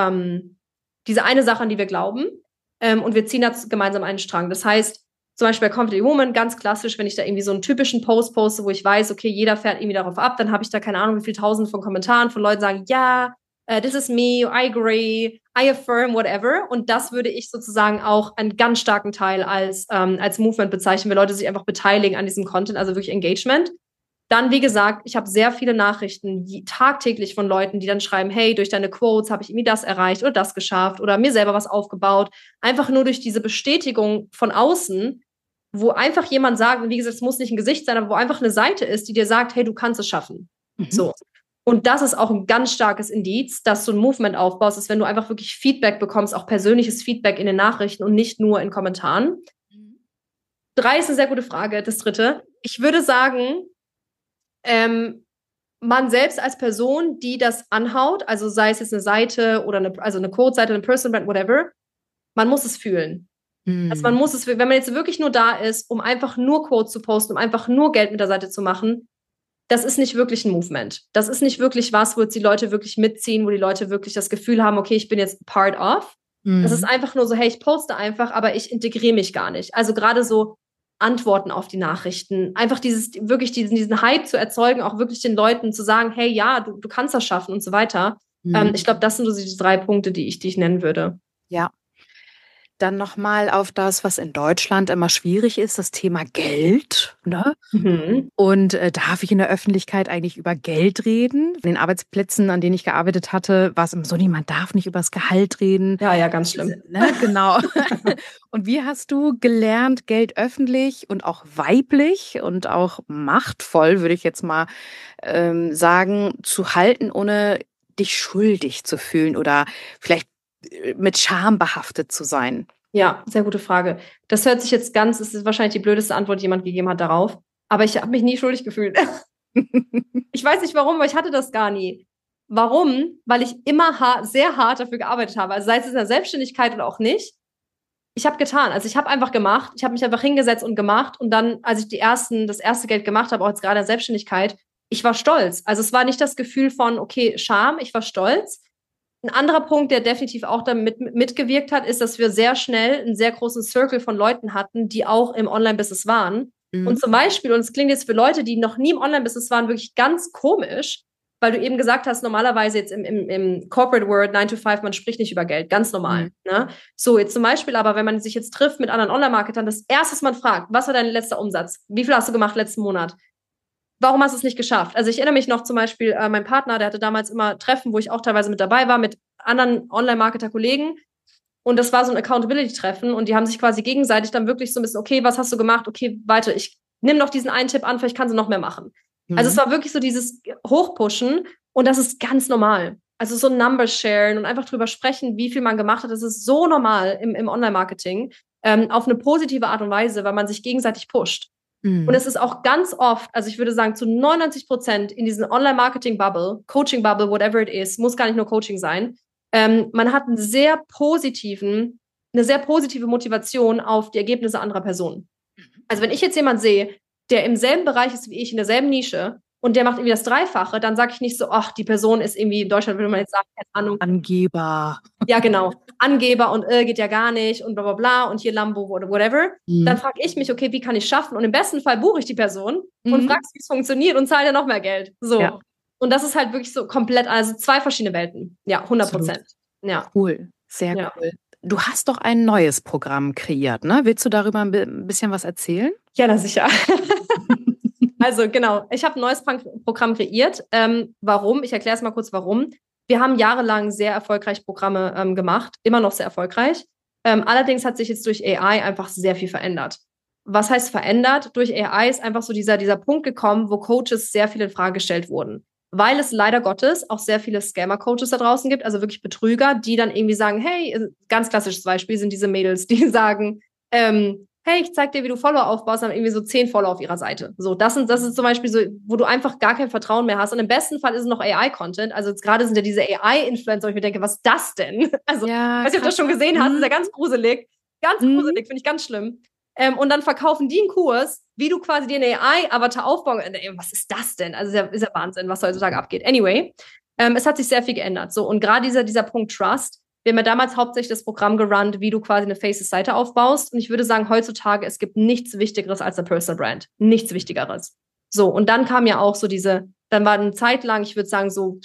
eine Sache, an die wir glauben, und wir ziehen da gemeinsam einen Strang. Das heißt, zum Beispiel bei Confident Woman, ganz klassisch, wenn ich da irgendwie so einen typischen Post poste, wo ich weiß, okay, jeder fährt irgendwie darauf ab, dann habe ich da keine Ahnung, wie viele Tausend von Kommentaren von Leuten sagen, ja, this is me, I agree, I affirm, whatever. Und das würde ich sozusagen auch einen ganz starken Teil als Movement bezeichnen, wenn Leute sich einfach beteiligen an diesem Content, also wirklich Engagement. Dann, wie gesagt, ich habe sehr viele Nachrichten tagtäglich von Leuten, die dann schreiben, hey, durch deine Quotes habe ich irgendwie das erreicht oder das geschafft oder mir selber was aufgebaut. Einfach nur durch diese Bestätigung von außen, wo einfach jemand sagt, wie gesagt, es muss nicht ein Gesicht sein, aber wo einfach eine Seite ist, die dir sagt, hey, du kannst es schaffen. So. Und das ist auch ein ganz starkes Indiz, dass du ein Movement aufbaust, ist, wenn du einfach wirklich Feedback bekommst, auch persönliches Feedback in den Nachrichten und nicht nur in Kommentaren. 3 ist eine sehr gute Frage. Das 3. Ich würde sagen, man selbst als Person, die das anhaut, also sei es jetzt eine Seite oder eine Code-Seite, eine Personal Brand, whatever, man muss es fühlen. Also man muss es, wenn man jetzt wirklich nur da ist, um einfach nur Code zu posten, um einfach nur Geld mit der Seite zu machen, das ist nicht wirklich ein Movement. Das ist nicht wirklich was, wo jetzt die Leute wirklich mitziehen, wo die Leute wirklich das Gefühl haben, okay, ich bin jetzt part of. Das ist einfach nur so, hey, ich poste einfach, aber ich integriere mich gar nicht. Also gerade so Antworten auf die Nachrichten, einfach diesen Hype zu erzeugen, auch wirklich den Leuten zu sagen, hey, ja, du kannst das schaffen und so weiter. Ich glaube, das sind so die 3 Punkte, die ich nennen würde. Ja. Dann nochmal auf das, was in Deutschland immer schwierig ist, das Thema Geld. Ne? Und darf ich in der Öffentlichkeit eigentlich über Geld reden? In den Arbeitsplätzen, an denen ich gearbeitet hatte, war es immer so, man darf nicht über das Gehalt reden. Ja, ganz schlimm. Ne? Genau. Und wie hast du gelernt, Geld öffentlich und auch weiblich und auch machtvoll, würde ich jetzt mal sagen, zu halten, ohne dich schuldig zu fühlen oder vielleicht mit Scham behaftet zu sein? Ja, sehr gute Frage. Das hört sich jetzt das ist wahrscheinlich die blödeste Antwort, die jemand gegeben hat darauf. Aber ich habe mich nie schuldig gefühlt. Ich weiß nicht warum, aber ich hatte das gar nie. Warum? Weil ich immer sehr hart dafür gearbeitet habe. Also sei es in der Selbstständigkeit oder auch nicht. Ich habe getan. Also ich habe einfach gemacht. Ich habe mich einfach hingesetzt und gemacht. Und dann, als ich das erste Geld gemacht habe, auch jetzt gerade in der Selbstständigkeit, ich war stolz. Also es war nicht das Gefühl von, okay, Scham, ich war stolz. Ein anderer Punkt, der definitiv auch damit mitgewirkt hat, ist, dass wir sehr schnell einen sehr großen Circle von Leuten hatten, die auch im Online-Business waren. Und zum Beispiel, und es klingt jetzt für Leute, die noch nie im Online-Business waren, wirklich ganz komisch, weil du eben gesagt hast, normalerweise jetzt im Corporate World 9 to 5, man spricht nicht über Geld, ganz normal. Ne? So, jetzt zum Beispiel aber, wenn man sich jetzt trifft mit anderen Online-Marketern, das Erste, was man fragt, was war dein letzter Umsatz? Wie viel hast du gemacht letzten Monat? Warum hast du es nicht geschafft? Also ich erinnere mich noch zum Beispiel, mein Partner, der hatte damals immer Treffen, wo ich auch teilweise mit dabei war, mit anderen Online-Marketer-Kollegen. Und das war so ein Accountability-Treffen und die haben sich quasi gegenseitig dann wirklich so ein bisschen, okay, was hast du gemacht? Okay, weiter, ich nehme noch diesen einen Tipp an, vielleicht kannst du noch mehr machen. Also es war wirklich so dieses Hochpushen und das ist ganz normal. Also so Numbers sharen und einfach drüber sprechen, wie viel man gemacht hat, das ist so normal im Online-Marketing, auf eine positive Art und Weise, weil man sich gegenseitig pusht. Und es ist auch ganz oft, also ich würde sagen, zu 99% in diesen Online-Marketing-Bubble, Coaching-Bubble, whatever it is, muss gar nicht nur Coaching sein, man hat eine sehr positive Motivation auf die Ergebnisse anderer Personen. Also wenn ich jetzt jemanden sehe, der im selben Bereich ist wie ich, in derselben Nische, und der macht irgendwie das Dreifache, dann sage ich nicht so, ach, die Person ist irgendwie, in Deutschland würde man jetzt sagen, keine Ahnung. Angeber. Ja, genau. Angeber und geht ja gar nicht und bla bla bla und hier Lambo oder whatever. Dann frage ich mich, okay, wie kann ich es schaffen? Und im besten Fall buche ich die Person und frage, wie es funktioniert und zahle ja noch mehr Geld. So. Ja. Und das ist halt wirklich so komplett, also zwei verschiedene Welten. Ja, 100%. Ja. Cool. Sehr cool. Du hast doch ein neues Programm kreiert, ne? Willst du darüber ein bisschen was erzählen? Ja, na sicher. Also genau, ich habe ein neues Programm kreiert. Warum? Ich erkläre es mal kurz, warum. Wir haben jahrelang sehr erfolgreich Programme gemacht, immer noch sehr erfolgreich. Allerdings hat sich jetzt durch AI einfach sehr viel verändert. Was heißt verändert? Durch AI ist einfach so dieser Punkt gekommen, wo Coaches sehr viel in Frage gestellt wurden. Weil es leider Gottes auch sehr viele Scammer-Coaches da draußen gibt, also wirklich Betrüger, die dann irgendwie sagen, hey, ganz klassisches Beispiel sind diese Mädels, die sagen, hey, ich zeig dir, wie du Follower aufbaust, dann haben irgendwie so 10 Follower auf ihrer Seite. So, das ist zum Beispiel so, wo du einfach gar kein Vertrauen mehr hast. Und im besten Fall ist es noch AI-Content. Also jetzt gerade sind ja diese AI-Influencer, wo ich mir denke, was ist das denn? Also, ja, ich weiß nicht, ob du das schon gesehen hast, ist ja ganz gruselig. Ganz gruselig, finde ich ganz schlimm. Und dann verkaufen die einen Kurs, wie du quasi dir einen AI-Avatar aufbauen. Was ist das denn? Also ist ja Wahnsinn, was heutzutage abgeht. Anyway, es hat sich sehr viel geändert. So, und gerade dieser Punkt Trust, wir haben ja damals hauptsächlich das Programm gerannt, wie du quasi eine Faces-Seite aufbaust. Und ich würde sagen, heutzutage, es gibt nichts Wichtigeres als eine Personal Brand. Nichts Wichtigeres. So, und dann kam ja auch so dann war eine Zeit lang, ich würde sagen so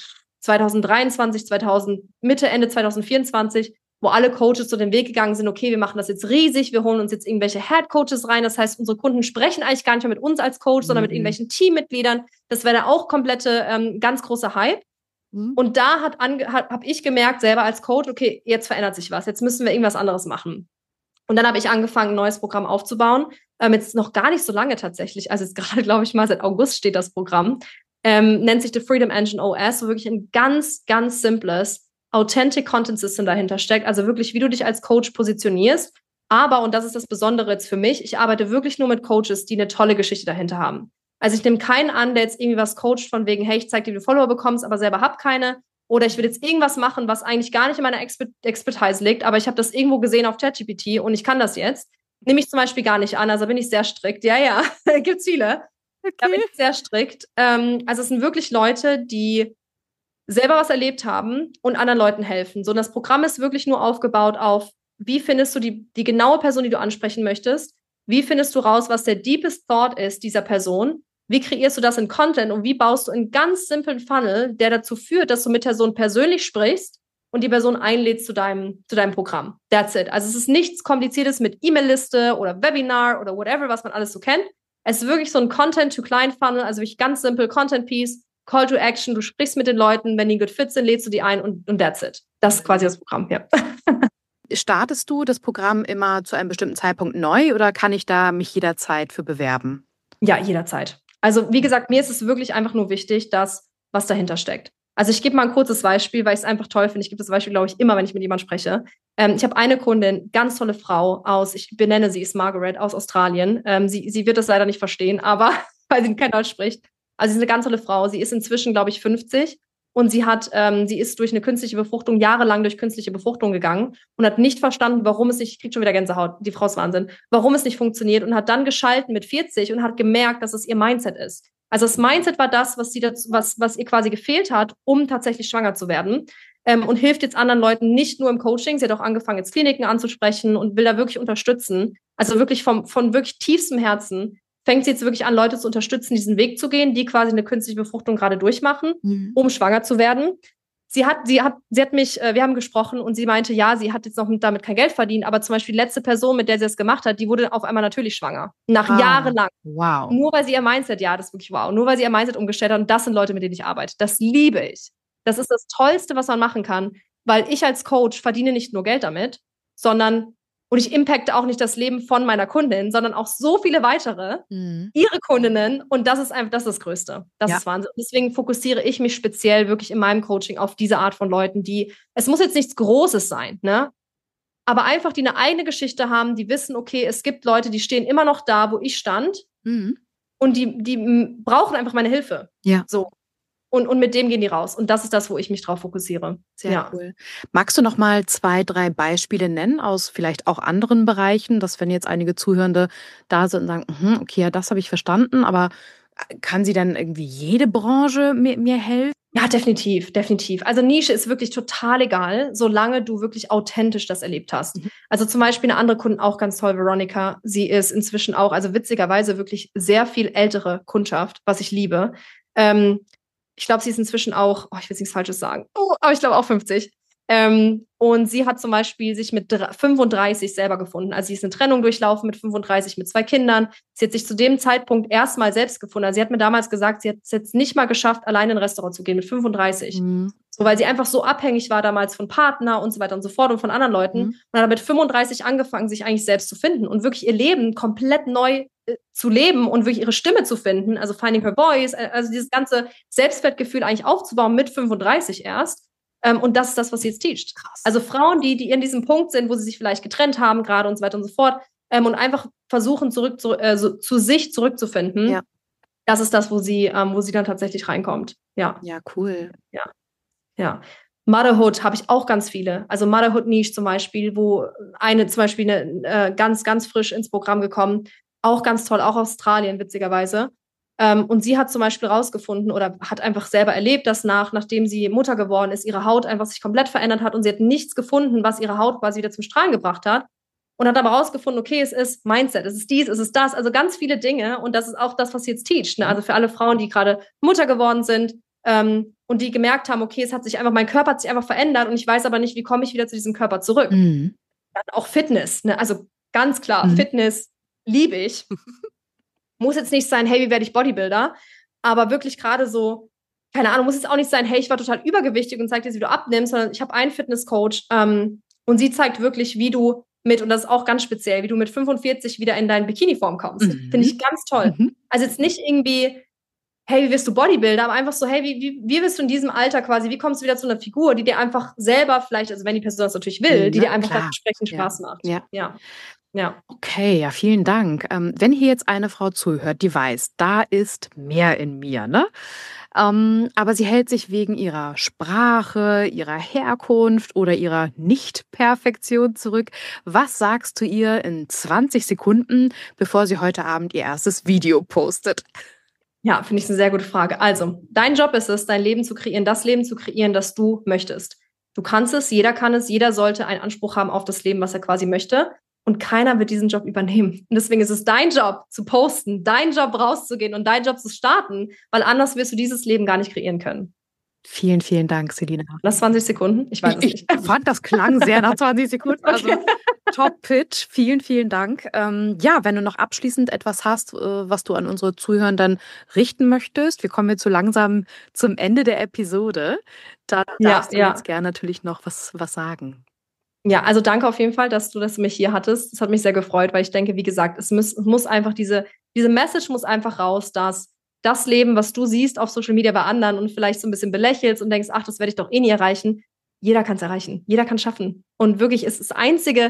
2023, Mitte, Ende 2024, wo alle Coaches so den Weg gegangen sind, okay, wir machen das jetzt riesig, wir holen uns jetzt irgendwelche Head-Coaches rein. Das heißt, unsere Kunden sprechen eigentlich gar nicht mehr mit uns als Coach, sondern mit irgendwelchen Teammitgliedern. Das wäre da auch komplette, ganz großer Hype. Und da hab ich gemerkt, selber als Coach, okay, jetzt verändert sich was, jetzt müssen wir irgendwas anderes machen. Und dann habe ich angefangen, ein neues Programm aufzubauen. Jetzt noch gar nicht so lange tatsächlich, also jetzt gerade, glaube ich mal, seit August steht das Programm. Nennt sich The Freedom Engine OS, wo wirklich ein ganz, ganz simples Authentic Content System dahinter steckt, also wirklich, wie du dich als Coach positionierst. Aber, und das ist das Besondere jetzt für mich, ich arbeite wirklich nur mit Coaches, die eine tolle Geschichte dahinter haben. Also ich nehme keinen an, der jetzt irgendwie was coacht von wegen, hey, ich zeig dir, wie du Follower bekommst, aber selber hab keine. Oder ich will jetzt irgendwas machen, was eigentlich gar nicht in meiner Expertise liegt, aber ich habe das irgendwo gesehen auf ChatGPT und ich kann das jetzt. Nehme ich zum Beispiel gar nicht an, also bin ich sehr strikt. Ja, gibt's viele. Okay. Da bin ich sehr strikt. Also es sind wirklich Leute, die selber was erlebt haben und anderen Leuten helfen. So, und das Programm ist wirklich nur aufgebaut auf, wie findest du die genaue Person, die du ansprechen möchtest? Wie findest du raus, was der deepest thought ist dieser Person? Wie kreierst du das in Content und wie baust du einen ganz simplen Funnel, der dazu führt, dass du mit der Person persönlich sprichst und die Person einlädst zu deinem Programm. That's it. Also es ist nichts Kompliziertes mit E-Mail-Liste oder Webinar oder whatever, was man alles so kennt. Es ist wirklich so ein Content-to-Client-Funnel, also wirklich ganz simpel Content-Piece, Call to Action, du sprichst mit den Leuten, wenn die good fit sind, lädst du die ein und that's it. Das ist quasi das Programm, ja. Startest du das Programm immer zu einem bestimmten Zeitpunkt neu oder kann ich da mich jederzeit für bewerben? Ja, jederzeit. Also wie gesagt, mir ist es wirklich einfach nur wichtig, dass was dahinter steckt. Also ich gebe mal ein kurzes Beispiel, weil ich es einfach toll finde. Ich gebe das Beispiel, glaube ich, immer, wenn ich mit jemandem spreche. Ich habe eine Kundin, ganz tolle Frau ich benenne sie, ist Margaret aus Australien. Sie wird das leider nicht verstehen, aber weil sie kein Deutsch spricht. Also sie ist eine ganz tolle Frau. Sie ist inzwischen, glaube ich, 50 und sie ist durch eine künstliche Befruchtung, jahrelang durch künstliche Befruchtung gegangen und hat nicht verstanden, warum es nicht, ich kriege schon wieder Gänsehaut, die Frau ist Wahnsinn, warum es nicht funktioniert und hat dann geschalten mit 40 und hat gemerkt, dass es ihr Mindset ist. Also das Mindset war das, was ihr quasi gefehlt hat, um tatsächlich schwanger zu werden. Und hilft jetzt anderen Leuten nicht nur im Coaching. Sie hat auch angefangen, jetzt Kliniken anzusprechen und will da wirklich unterstützen. Also wirklich von wirklich tiefstem Herzen. fängt sie jetzt wirklich an, Leute zu unterstützen, diesen Weg zu gehen, die quasi eine künstliche Befruchtung gerade durchmachen, um schwanger zu werden. Sie hat mich, wir haben gesprochen und sie meinte, ja, sie hat jetzt noch damit kein Geld verdient, aber zum Beispiel die letzte Person, mit der sie das gemacht hat, die wurde auf einmal natürlich schwanger. Nach jahrelang. Wow. Nur weil sie ihr Mindset, ja, das ist wirklich wow, nur weil sie ihr Mindset umgestellt hat und das sind Leute, mit denen ich arbeite. Das liebe ich. Das ist das Tollste, was man machen kann, weil ich als Coach verdiene nicht nur Geld damit, sondern und ich impacte auch nicht das Leben von meiner Kundin, sondern auch so viele weitere, ihre Kundinnen. Und das ist einfach, das ist das Größte. Das ist Wahnsinn. Deswegen fokussiere ich mich speziell wirklich in meinem Coaching auf diese Art von Leuten, es muss jetzt nichts Großes sein, ne? Aber einfach, die eine eigene Geschichte haben, die wissen, okay, es gibt Leute, die stehen immer noch da, wo ich stand. Und die brauchen einfach meine Hilfe. Ja. So. Und mit dem gehen die raus. Und das ist das, wo ich mich drauf fokussiere. Sehr cool. Magst du noch mal 2, 3 Beispiele nennen aus vielleicht auch anderen Bereichen, dass wenn jetzt einige Zuhörende da sind und sagen, okay, ja, das habe ich verstanden, aber kann sie dann irgendwie jede Branche mir helfen? Ja, definitiv, definitiv. Also Nische ist wirklich total egal, solange du wirklich authentisch das erlebt hast. Also zum Beispiel eine andere Kundin, auch ganz toll, Veronica. Sie ist inzwischen auch, also witzigerweise wirklich sehr viel ältere Kundschaft, was ich liebe. Ich glaube, sie ist inzwischen auch, ich will nichts Falsches sagen, aber ich glaube auch 50. Und sie hat zum Beispiel sich mit 35 selber gefunden. Also sie ist eine Trennung durchlaufen mit 35, mit 2 Kindern. Sie hat sich zu dem Zeitpunkt erstmal selbst gefunden. Also sie hat mir damals gesagt, sie hat es jetzt nicht mal geschafft, alleine in ein Restaurant zu gehen mit 35. So, weil sie einfach so abhängig war damals von Partner und so weiter und so fort und von anderen Leuten. Und hat mit 35 angefangen, sich eigentlich selbst zu finden und wirklich ihr Leben komplett neu zu leben und wirklich ihre Stimme zu finden. Also finding her voice, also dieses ganze Selbstwertgefühl eigentlich aufzubauen mit 35 erst. Und das ist das, was sie jetzt teacht. Krass. Also Frauen, die in diesem Punkt sind, wo sie sich vielleicht getrennt haben gerade und so weiter und so fort, und einfach versuchen, zu sich zurückzufinden. Ja. Das ist das, wo sie dann tatsächlich reinkommt. Ja. Ja, cool. Ja. Motherhood habe ich auch ganz viele. Also Motherhood Niche zum Beispiel, wo eine ganz, ganz frisch ins Programm gekommen. Auch ganz toll, auch Australien, witzigerweise. Und sie hat zum Beispiel rausgefunden oder hat einfach selber erlebt, dass nachdem sie Mutter geworden ist, ihre Haut einfach sich komplett verändert hat und sie hat nichts gefunden, was ihre Haut quasi wieder zum Strahlen gebracht hat. Und hat aber rausgefunden, okay, es ist Mindset, es ist dies, es ist das, also ganz viele Dinge. Und das ist auch das, was sie jetzt teacht. Ne? Also für alle Frauen, die gerade Mutter geworden sind und die gemerkt haben, okay, mein Körper hat sich einfach verändert und ich weiß aber nicht, wie komme ich wieder zu diesem Körper zurück. Dann auch Fitness, ne? Also ganz klar, Fitness liebe ich. Muss jetzt nicht sein, hey, wie werde ich Bodybuilder? Aber wirklich gerade so, keine Ahnung, muss jetzt auch nicht sein, hey, ich war total übergewichtig und zeig dir, wie du abnimmst, sondern ich habe einen Fitnesscoach und sie zeigt wirklich, und das ist auch ganz speziell, wie du mit 45 wieder in deine Bikini-Form kommst. Finde ich ganz toll. Also jetzt nicht irgendwie, hey, wie wirst du Bodybuilder, aber einfach so, hey, wie wirst du in diesem Alter quasi, wie kommst du wieder zu einer Figur, die dir einfach selber vielleicht, also wenn die Person das natürlich will, die dir einfach entsprechend Spaß macht. Ja. Okay, ja, vielen Dank. Wenn hier jetzt eine Frau zuhört, die weiß, da ist mehr in mir, ne? Aber sie hält sich wegen ihrer Sprache, ihrer Herkunft oder ihrer Nicht-Perfektion zurück. Was sagst du ihr in 20 Sekunden, bevor sie heute Abend ihr erstes Video postet? Ja, finde ich eine sehr gute Frage. Also, dein Job ist es, dein Leben zu kreieren, das Leben zu kreieren, das du möchtest. Du kannst es, jeder kann es, jeder sollte einen Anspruch haben auf das Leben, was er quasi möchte. Und keiner wird diesen Job übernehmen. Und deswegen ist es dein Job zu posten, dein Job rauszugehen und dein Job zu starten, weil anders wirst du dieses Leben gar nicht kreieren können. Vielen, vielen Dank, Selina. Das 20 Sekunden? Ich weiß es nicht. Ich fand, das klang sehr nach 20 Sekunden. Also Top-Pitch. Vielen, vielen Dank. Ja, wenn du noch abschließend etwas hast, was du an unsere Zuhörenden richten möchtest. Wir kommen jetzt so langsam zum Ende der Episode. Da darfst du jetzt gerne natürlich noch was sagen. Ja, also danke auf jeden Fall, dass du mich hier hattest. Das hat mich sehr gefreut, weil ich denke, wie gesagt, es muss einfach diese Message muss einfach raus, dass das Leben, was du siehst auf Social Media bei anderen und vielleicht so ein bisschen belächelst und denkst, ach, das werde ich doch eh nie erreichen. Jeder kann es erreichen. Jeder kann es schaffen. Und wirklich ist das Einzige,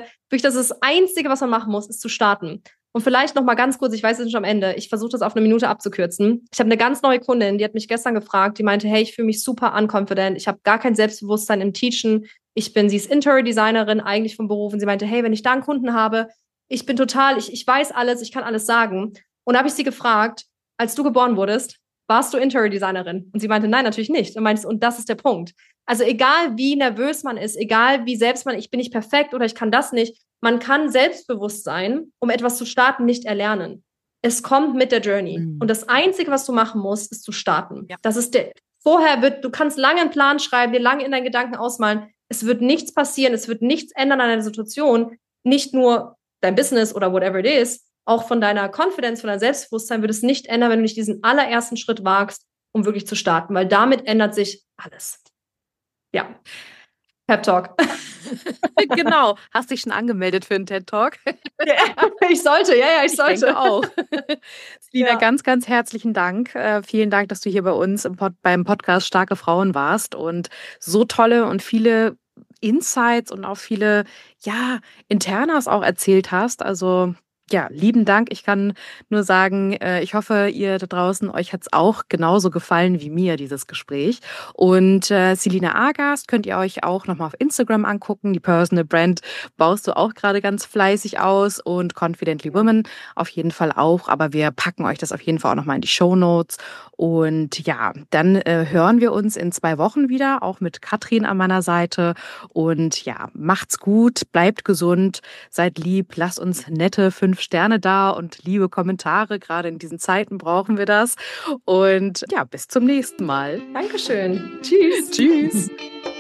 was man machen muss, ist zu starten. Und vielleicht noch mal ganz kurz, ich weiß es schon am Ende, ich versuche das auf 1 Minute abzukürzen. Ich habe eine ganz neue Kundin, die hat mich gestern gefragt, die meinte, hey, ich fühle mich super unconfident, ich habe gar kein Selbstbewusstsein im Teachen, sie ist Interior-Designerin eigentlich vom Beruf und sie meinte, hey, wenn ich da einen Kunden habe, ich bin total, ich weiß alles, ich kann alles sagen. Und da habe ich sie gefragt, als du geboren wurdest, warst du Interior-Designerin? Und sie meinte, nein, natürlich nicht. Und das ist der Punkt. Also egal wie nervös man ist, egal wie selbst ich bin nicht perfekt oder ich kann das nicht, man kann selbstbewusst sein, um etwas zu starten, nicht erlernen. es kommt mit der Journey. Und das Einzige, was du machen musst, ist zu starten. Ja. Das ist du kannst lange einen Plan schreiben, dir lange in deinen Gedanken ausmalen. Es wird nichts passieren, es wird nichts ändern an deiner Situation. Nicht nur dein Business oder whatever it is, auch von deiner Confidence, von deinem Selbstbewusstsein wird es nicht ändern, wenn du nicht diesen allerersten Schritt wagst, um wirklich zu starten, weil damit ändert sich alles. Ja. Pep Talk. Genau. Hast dich schon angemeldet für einen TED Talk? Ja, ich sollte. Ich denke auch. Selina, ganz, ganz herzlichen Dank. Vielen Dank, dass du hier bei uns beim Podcast Starke Frauen warst und so tolle und viele Insights und auch viele, Internas auch erzählt hast. Also ja, lieben Dank. Ich kann nur sagen, ich hoffe, ihr da draußen, euch hat es auch genauso gefallen wie mir, dieses Gespräch. Und Selina Agast könnt ihr euch auch nochmal auf Instagram angucken. Die Personal Brand baust du auch gerade ganz fleißig aus und Confidently Women auf jeden Fall auch. Aber wir packen euch das auf jeden Fall auch nochmal in die Shownotes. Und ja, dann hören wir uns in 2 Wochen wieder, auch mit Katrin an meiner Seite. Und ja, macht's gut, bleibt gesund, seid lieb, lasst uns nette 5 Sterne da und liebe Kommentare. Gerade in diesen Zeiten brauchen wir das. Und ja, bis zum nächsten Mal. Dankeschön. Tschüss. Tschüss.